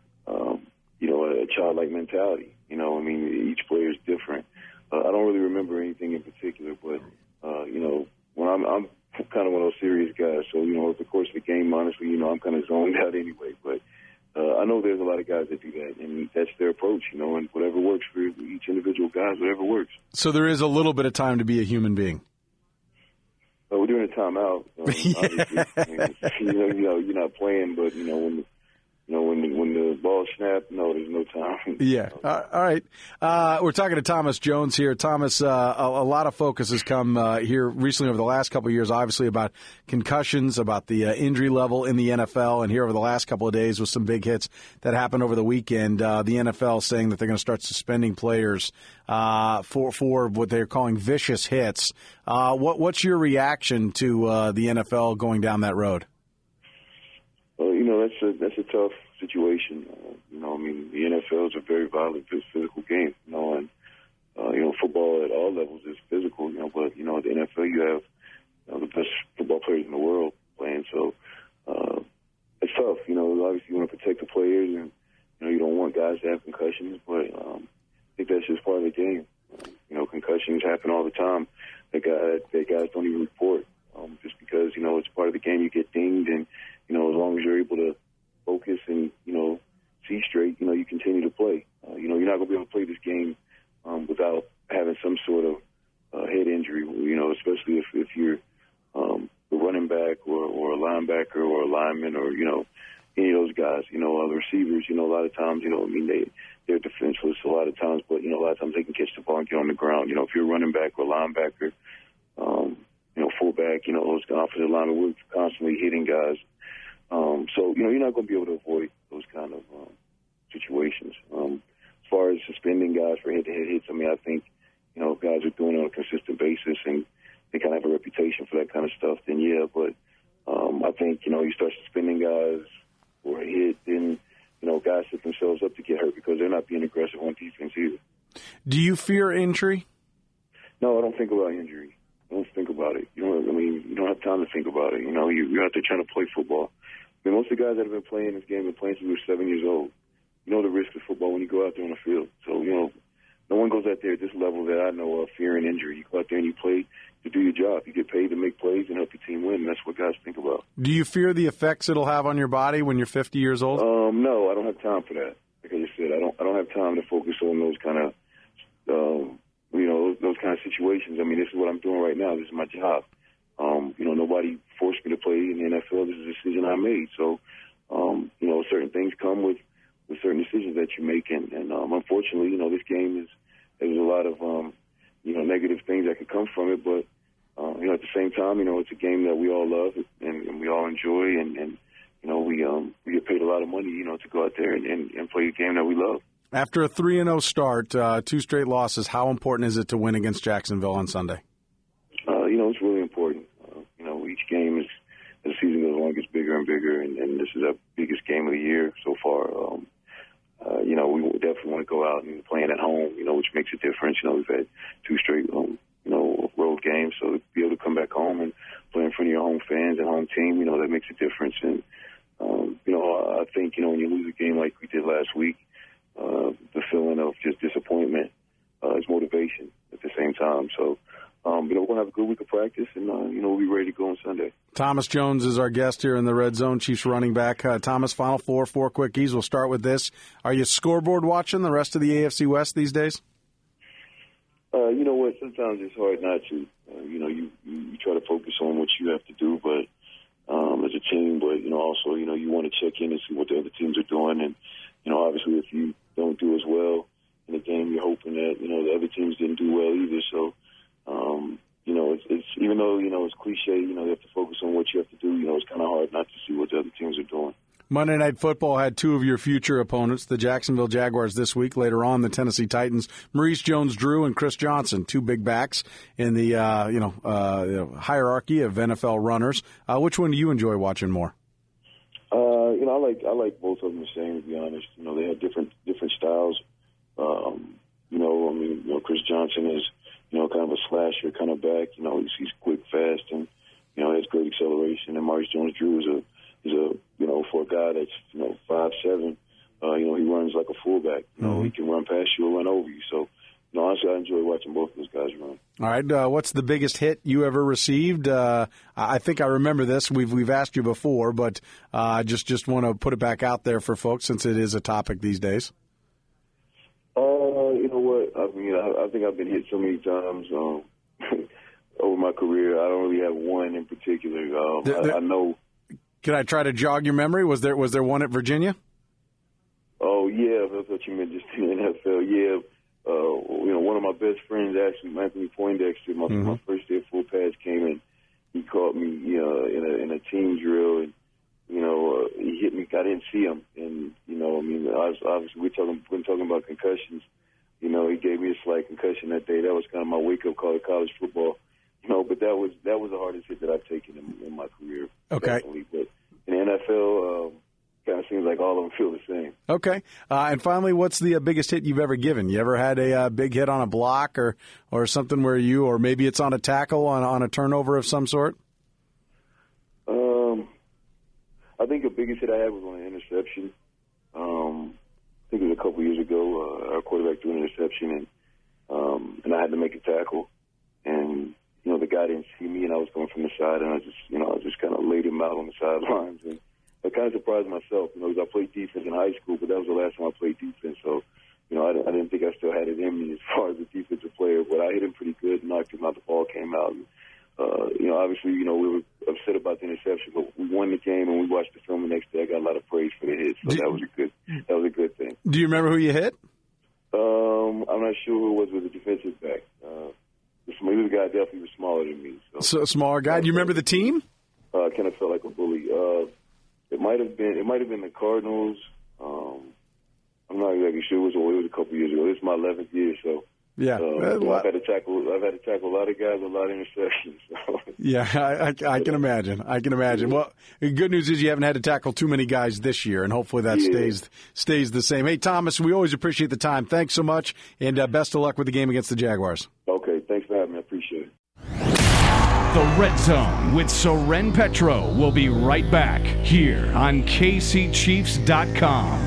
a childlike mentality. Each player is different. I don't really remember anything in particular, but, when I'm kind of one of those serious guys. So, over the course of the game, honestly, I'm kind of zoned out anyway, but. I know there's a lot of guys that do that, and that's their approach, and whatever works for each individual guy, whatever works. So there is a little bit of time to be a human being. We're doing a timeout. You're not playing, but when the ball snaps, no, there's no time. Yeah. All right. We're talking to Thomas Jones here. Thomas, a lot of focus has come here recently over the last couple of years, obviously, about concussions, about the injury level in the NFL, and here over the last couple of days with some big hits that happened over the weekend. The NFL saying that they're going to start suspending players for what they're calling vicious hits. What's your reaction to the NFL going down that road? Well, that's a tough situation. The NFL is a very violent, physical game. And football at all levels is physical. But at the NFL you have the best football players in the world playing. So it's tough. Obviously you want to protect the players, and you don't want guys to have concussions. But I think that's just part of the game. Concussions happen all the time. That guys don't even report just because it's part of the game. You get dinged, and as long as you're able to focus and, see straight, you continue to play. You're not going to be able to play this game without having some sort of head injury, especially if you're the running back or a linebacker or a lineman or, any of those guys. You know, the receivers, you know, a lot of times, you know, I mean, they're defenseless a lot of times, but, you know, a lot of times they can catch the ball and get on the ground. You know, if you're a running back or linebacker, you know, fullback, you know, those offensive linemen, we're constantly hitting guys. So, you know, you're not going to be able to avoid those kind of situations. As far as suspending guys for head-to-head hits, I mean, I think, you know, if guys are doing it on a consistent basis and they kind of have a reputation for that kind of stuff, then yeah. But I think, you know, you start suspending guys for a hit, then, you know, guys set themselves up to get hurt because they're not being aggressive on defense either. Do you fear injury? No, I don't think about injury. I don't think about it. You know, I mean, you don't have time to think about it. You know, you're out there trying to play football. I mean, most of the guys that have been playing this game have been playing since they were 7 years old. You know the risk of football when you go out there on the field. So, you know, no one goes out there at this level that I know of fearing injury. You go out there and you play to do your job. You get paid to make plays and help your team win. And that's what guys think about. Do you fear the effects it'll have on your body when you're 50 years old? No, I don't have time for that. Like I just said, I don't have time to focus on those kind of, you know, those kind of situations. I mean, this is what I'm doing right now. This is my job. You know, nobody forced me to play in the NFL. This is a decision I made. So, you know, certain things come with certain decisions that you make. And unfortunately, you know, this game there's a lot of, you know, negative things that can come from it. But, you know, at the same time, you know, it's a game that we all love and we all enjoy. And you know, we get paid a lot of money, you know, to go out there and play a game that we love. After a 3-0 start, 2 straight losses, how important is it to win against Jacksonville on Sunday? You know, it's really important. You know, each game, as the season goes on, gets bigger and bigger, and this is our biggest game of the year so far. You know, we definitely want to go out and playing at home, you know, which makes a difference. You know, we've had 2 straight, you know, road games, so to be able to come back home and play in front of your home fans and home team, you know, that makes a difference. And, you know, I think, you know, when you lose a game like we did last week, the feeling of just disappointment is motivation at the same time. So, you know, we're going to have a good week of practice, and, you know, we'll be ready to go on Sunday. Thomas Jones is our guest here in the Red Zone, Chiefs running back. Thomas, final four quickies. We'll start with this. Are you scoreboard watching the rest of the AFC West these days? You know what? Sometimes it's hard not to. You know, you try to focus on what you have to do, but as a team, but, you know, also, you know, you want to check in and see what the other teams are doing. And, you know, obviously if you don't do as well in the game, you're hoping that, you know, the other teams didn't do well either. So, you know, it's even though, you know, it's cliche, you know, you have to focus on what you have to do, you know, it's kind of hard not to see what the other teams are doing. Monday Night Football had 2 of your future opponents, the Jacksonville Jaguars this week. Later on, the Tennessee Titans, Maurice Jones-Drew and Chris Johnson, 2 big backs in the hierarchy of NFL runners. Which one do you enjoy watching more? You know, I like both of them the same, to be honest. You know, they have different styles. You know, I mean, you know, Chris Johnson is, you know, kind of a slasher kind of back. You know, he's quick, fast, and, you know, has great acceleration. And Maurice Jones-Drew is a you know, for a guy that's, you know, 5'7", you know, he runs like a fullback. You know, he can run past you or run over you. So, you know, honestly, I enjoy watching both of those guys run. All right. What's the biggest hit you ever received? I think I remember this. We've asked you before, but I just want to put it back out there for folks since it is a topic these days. You know what? I mean, I think I've been hit so many times over my career. I don't really have one in particular. I know. Can I try to jog your memory? Was there one at Virginia? Oh, yeah. That's what you meant, just in the NFL. Yeah. You know, one of my best friends, actually, Anthony Poindexter, my first day of full pads came in. He caught me, you know, in a team drill, and, you know, he hit me. I didn't see him. And, you know, I mean, obviously we're talking about concussions. You know, he gave me a slight concussion that day. That was kind of my wake-up call to college football. You know, but that was the hardest hit that I've taken in my career. Okay. Definitely. But in the NFL, kind of seems like all of them feel the same. Okay. And finally, what's the biggest hit you've ever given? You ever had a big hit on a block or something where or maybe it's on a tackle on a turnover of some sort? I think the biggest hit I had was on an interception. I think it was a couple years ago. Our quarterback threw an interception, and I had to make a tackle. And, you know, the guy didn't see me, and I was going from the side, and I just kind of laid him out on the sidelines. And I kind of surprised myself, you know, because I played defense in high school, but that was the last time I played defense. So, you know, I didn't think I still had it in me as far as a defensive player, but I hit him pretty good, knocked him out, the ball came out. And, you know, obviously, you know, we were upset about the interception, but we won the game and we watched the film the next day. I got a lot of praise for the hit, so that was a good thing. Do you remember who you hit? I'm not sure who it was a defensive back. The guy definitely was smaller than me. So a smaller guy. Do you remember the team? Kind of felt like a bully. It might have been the Cardinals. I'm not exactly sure. It was a couple years ago. This is my 11th year, so. Yeah, I've had to tackle a lot of guys, a lot of interceptions. So. Yeah, I can imagine. Well, the good news is you haven't had to tackle too many guys this year, and hopefully that stays the same. Hey, Thomas, we always appreciate the time. Thanks so much, and best of luck with the game against the Jaguars. Okay, thanks for having me. I appreciate it. The Red Zone with Soren Petro will be right back here on KCChiefs.com.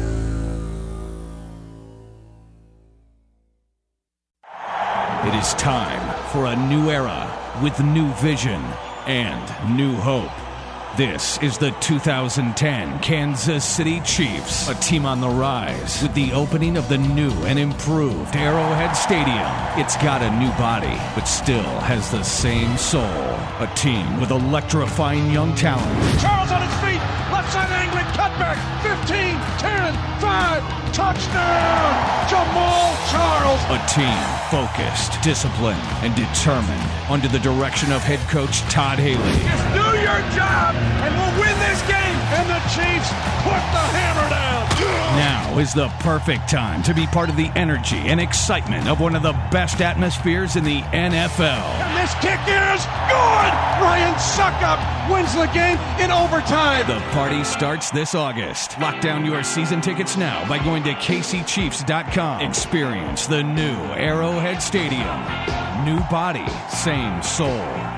It is time for a new era with new vision and new hope. This is the 2010 Kansas City Chiefs, a team on the rise with the opening of the new and improved Arrowhead Stadium. It's got a new body, but still has the same soul. A team with electrifying young talent. Charles on his feet, left side angling, cutback, 15, 10, 5, touchdown, Jamal Charles. A team focused, disciplined, and determined under the direction of head coach Todd Haley. Just do your job, and we'll win this game. And the Chiefs put the hammer down. Now is the perfect time to be part of the energy and excitement of one of the best atmospheres in the NFL. And this kick is good. Ryan Suckup wins the game in overtime. The party starts this August. Lock down your season tickets now by going to KCChiefs.com. Experience the new Arrowhead Stadium. New body, same soul.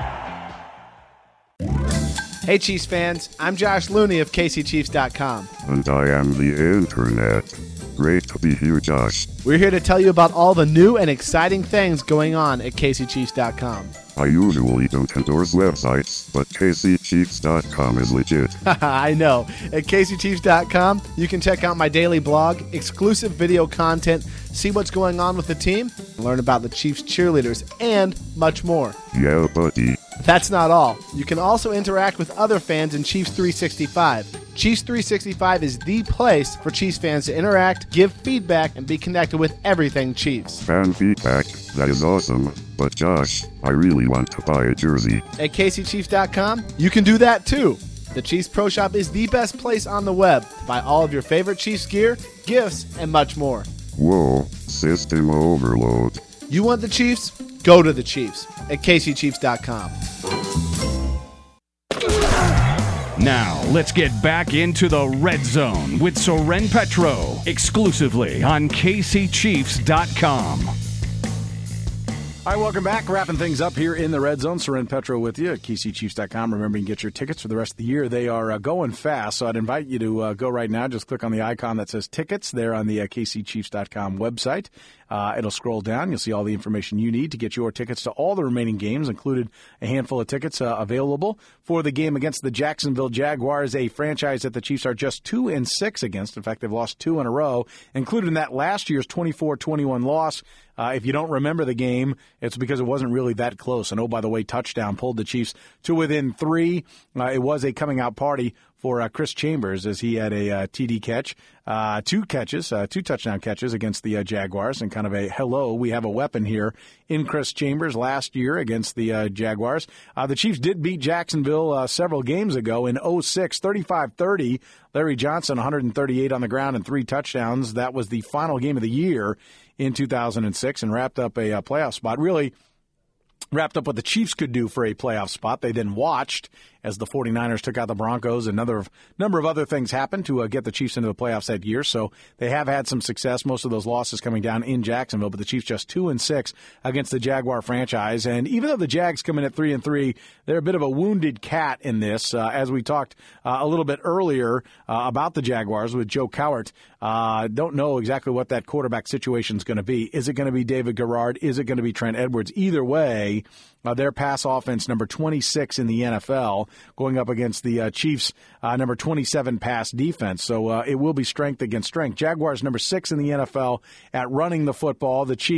Hey, Chiefs fans, I'm Josh Looney of KCChiefs.com. And I am the internet. Great to be here, Josh. We're here to tell you about all the new and exciting things going on at KCChiefs.com. I usually don't endorse websites, but KCChiefs.com is legit. I know. At KCChiefs.com, you can check out my daily blog, exclusive video content, see what's going on with the team, learn about the Chiefs cheerleaders, and much more. Yeah, buddy. That's not all. You can also interact with other fans in Chiefs 365. Chiefs 365 is the place for Chiefs fans to interact, give feedback, and be connected with everything Chiefs. Fan feedback, that is awesome. But Josh, I really want to buy a jersey. At KCChiefs.com, you can do that too. The Chiefs Pro Shop is the best place on the web to buy all of your favorite Chiefs gear, gifts, and much more. Whoa, system overload. You want the Chiefs? Go to the Chiefs at KCChiefs.com. Now, let's get back into the Red Zone with Soren Petro, exclusively on KCChiefs.com. All right, welcome back. Wrapping things up here in the Red Zone. Soren Petro with you at KCChiefs.com. Remember, you can get your tickets for the rest of the year. They are going fast, so I'd invite you to go right now. Just click on the icon that says tickets there on the KCChiefs.com website. It'll scroll down. You'll see all the information you need to get your tickets to all the remaining games, included a handful of tickets available for the game against the Jacksonville Jaguars, a franchise that the Chiefs are just 2-6 against. In fact, they've lost 2 in a row, including that last year's 24-21 loss. If you don't remember the game, it's because it wasn't really that close. And, oh, by the way, touchdown pulled the Chiefs to within 3. It was a coming-out party for Chris Chambers as he had a TD catch, 2 touchdown catches against the Jaguars, and kind of a hello, we have a weapon here in Chris Chambers last year against the Jaguars. The Chiefs did beat Jacksonville several games ago in 06, 35-30. Larry Johnson, 138 on the ground and 3 touchdowns. That was the final game of the year in 2006 and wrapped up a playoff spot. Really wrapped up what the Chiefs could do for a playoff spot. They then watched as the 49ers took out the Broncos. A number of other things happened to get the Chiefs into the playoffs that year. So they have had some success, most of those losses coming down in Jacksonville, but the Chiefs just 2-6 against the Jaguar franchise. And even though the Jags come in at 3-3, they're a bit of a wounded cat in this. As we talked a little bit earlier about the Jaguars with Joe Cowart, don't know exactly what that quarterback situation is going to be. Is it going to be David Garrard? Is it going to be Trent Edwards? Either way, their pass offense, number 26 in the NFL, going up against the Chiefs' number 27 pass defense. So it will be strength against strength. Jaguars, number 6 in the NFL at running the football. The Chiefs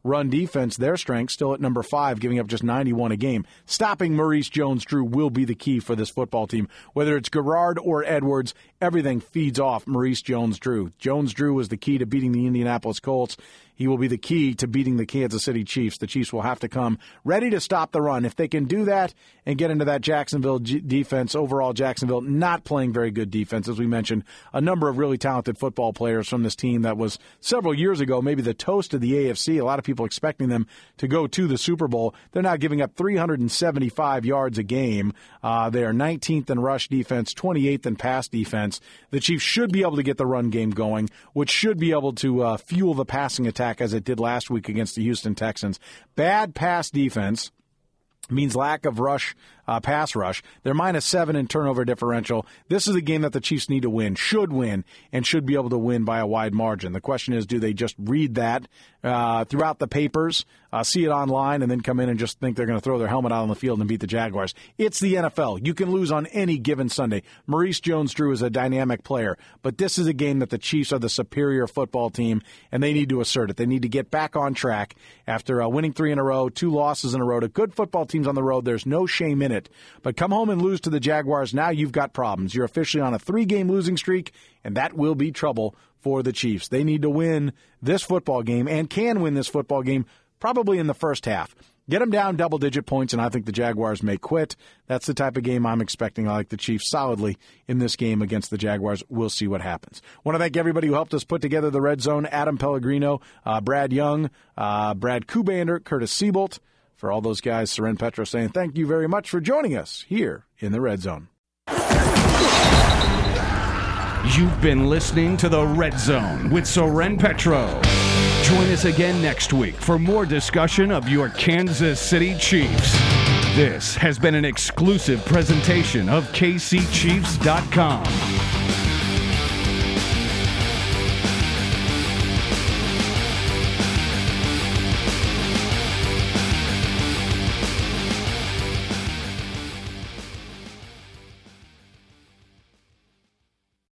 run defense, their strength, still at number 5, giving up just 91 a game. Stopping Maurice Jones-Drew will be the key for this football team. Whether it's Garrard or Edwards, everything feeds off Maurice Jones-Drew. Jones-Drew was the key to beating the Indianapolis Colts. He will be the key to beating the Kansas City Chiefs. The Chiefs will have to come ready to stop the run. If they can do that and get into that Jacksonville defense, overall Jacksonville not playing very good defense, as we mentioned, a number of really talented football players from this team that was several years ago maybe the toast of the AFC. A lot of people expecting them to go to the Super Bowl. They're now giving up 375 yards a game. They are 19th in rush defense, 28th in pass defense. The Chiefs should be able to get the run game going, which should be able to fuel the passing attack as it did last week against the Houston Texans. Bad pass defense means lack of pass rush. They're -7 in turnover differential. This is a game that the Chiefs need to win, should win, and should be able to win by a wide margin. The question is, do they just read that throughout the papers, see it online, and then come in and just think they're going to throw their helmet out on the field and beat the Jaguars? It's the NFL. You can lose on any given Sunday. Maurice Jones-Drew is a dynamic player, but this is a game that the Chiefs are the superior football team, and they need to assert it. They need to get back on track after winning 3 in a row, 2 losses in a row to good football teams on the road. There's no shame in it. But come home and lose to the Jaguars, now you've got problems. You're officially on a 3-game losing streak, and that will be trouble for the Chiefs. They need to win this football game and can win this football game probably in the first half. Get them down double-digit points, and I think the Jaguars may quit. That's the type of game I'm expecting. I like the Chiefs solidly in this game against the Jaguars. We'll see what happens. Want to thank everybody who helped us put together the Red Zone. Adam Pellegrino, Brad Young, Brad Kubander, Curtis Siebolt. For all those guys, Soren Petro saying thank you very much for joining us here in the Red Zone. You've been listening to the Red Zone with Soren Petro. Join us again next week for more discussion of your Kansas City Chiefs. This has been an exclusive presentation of KCChiefs.com.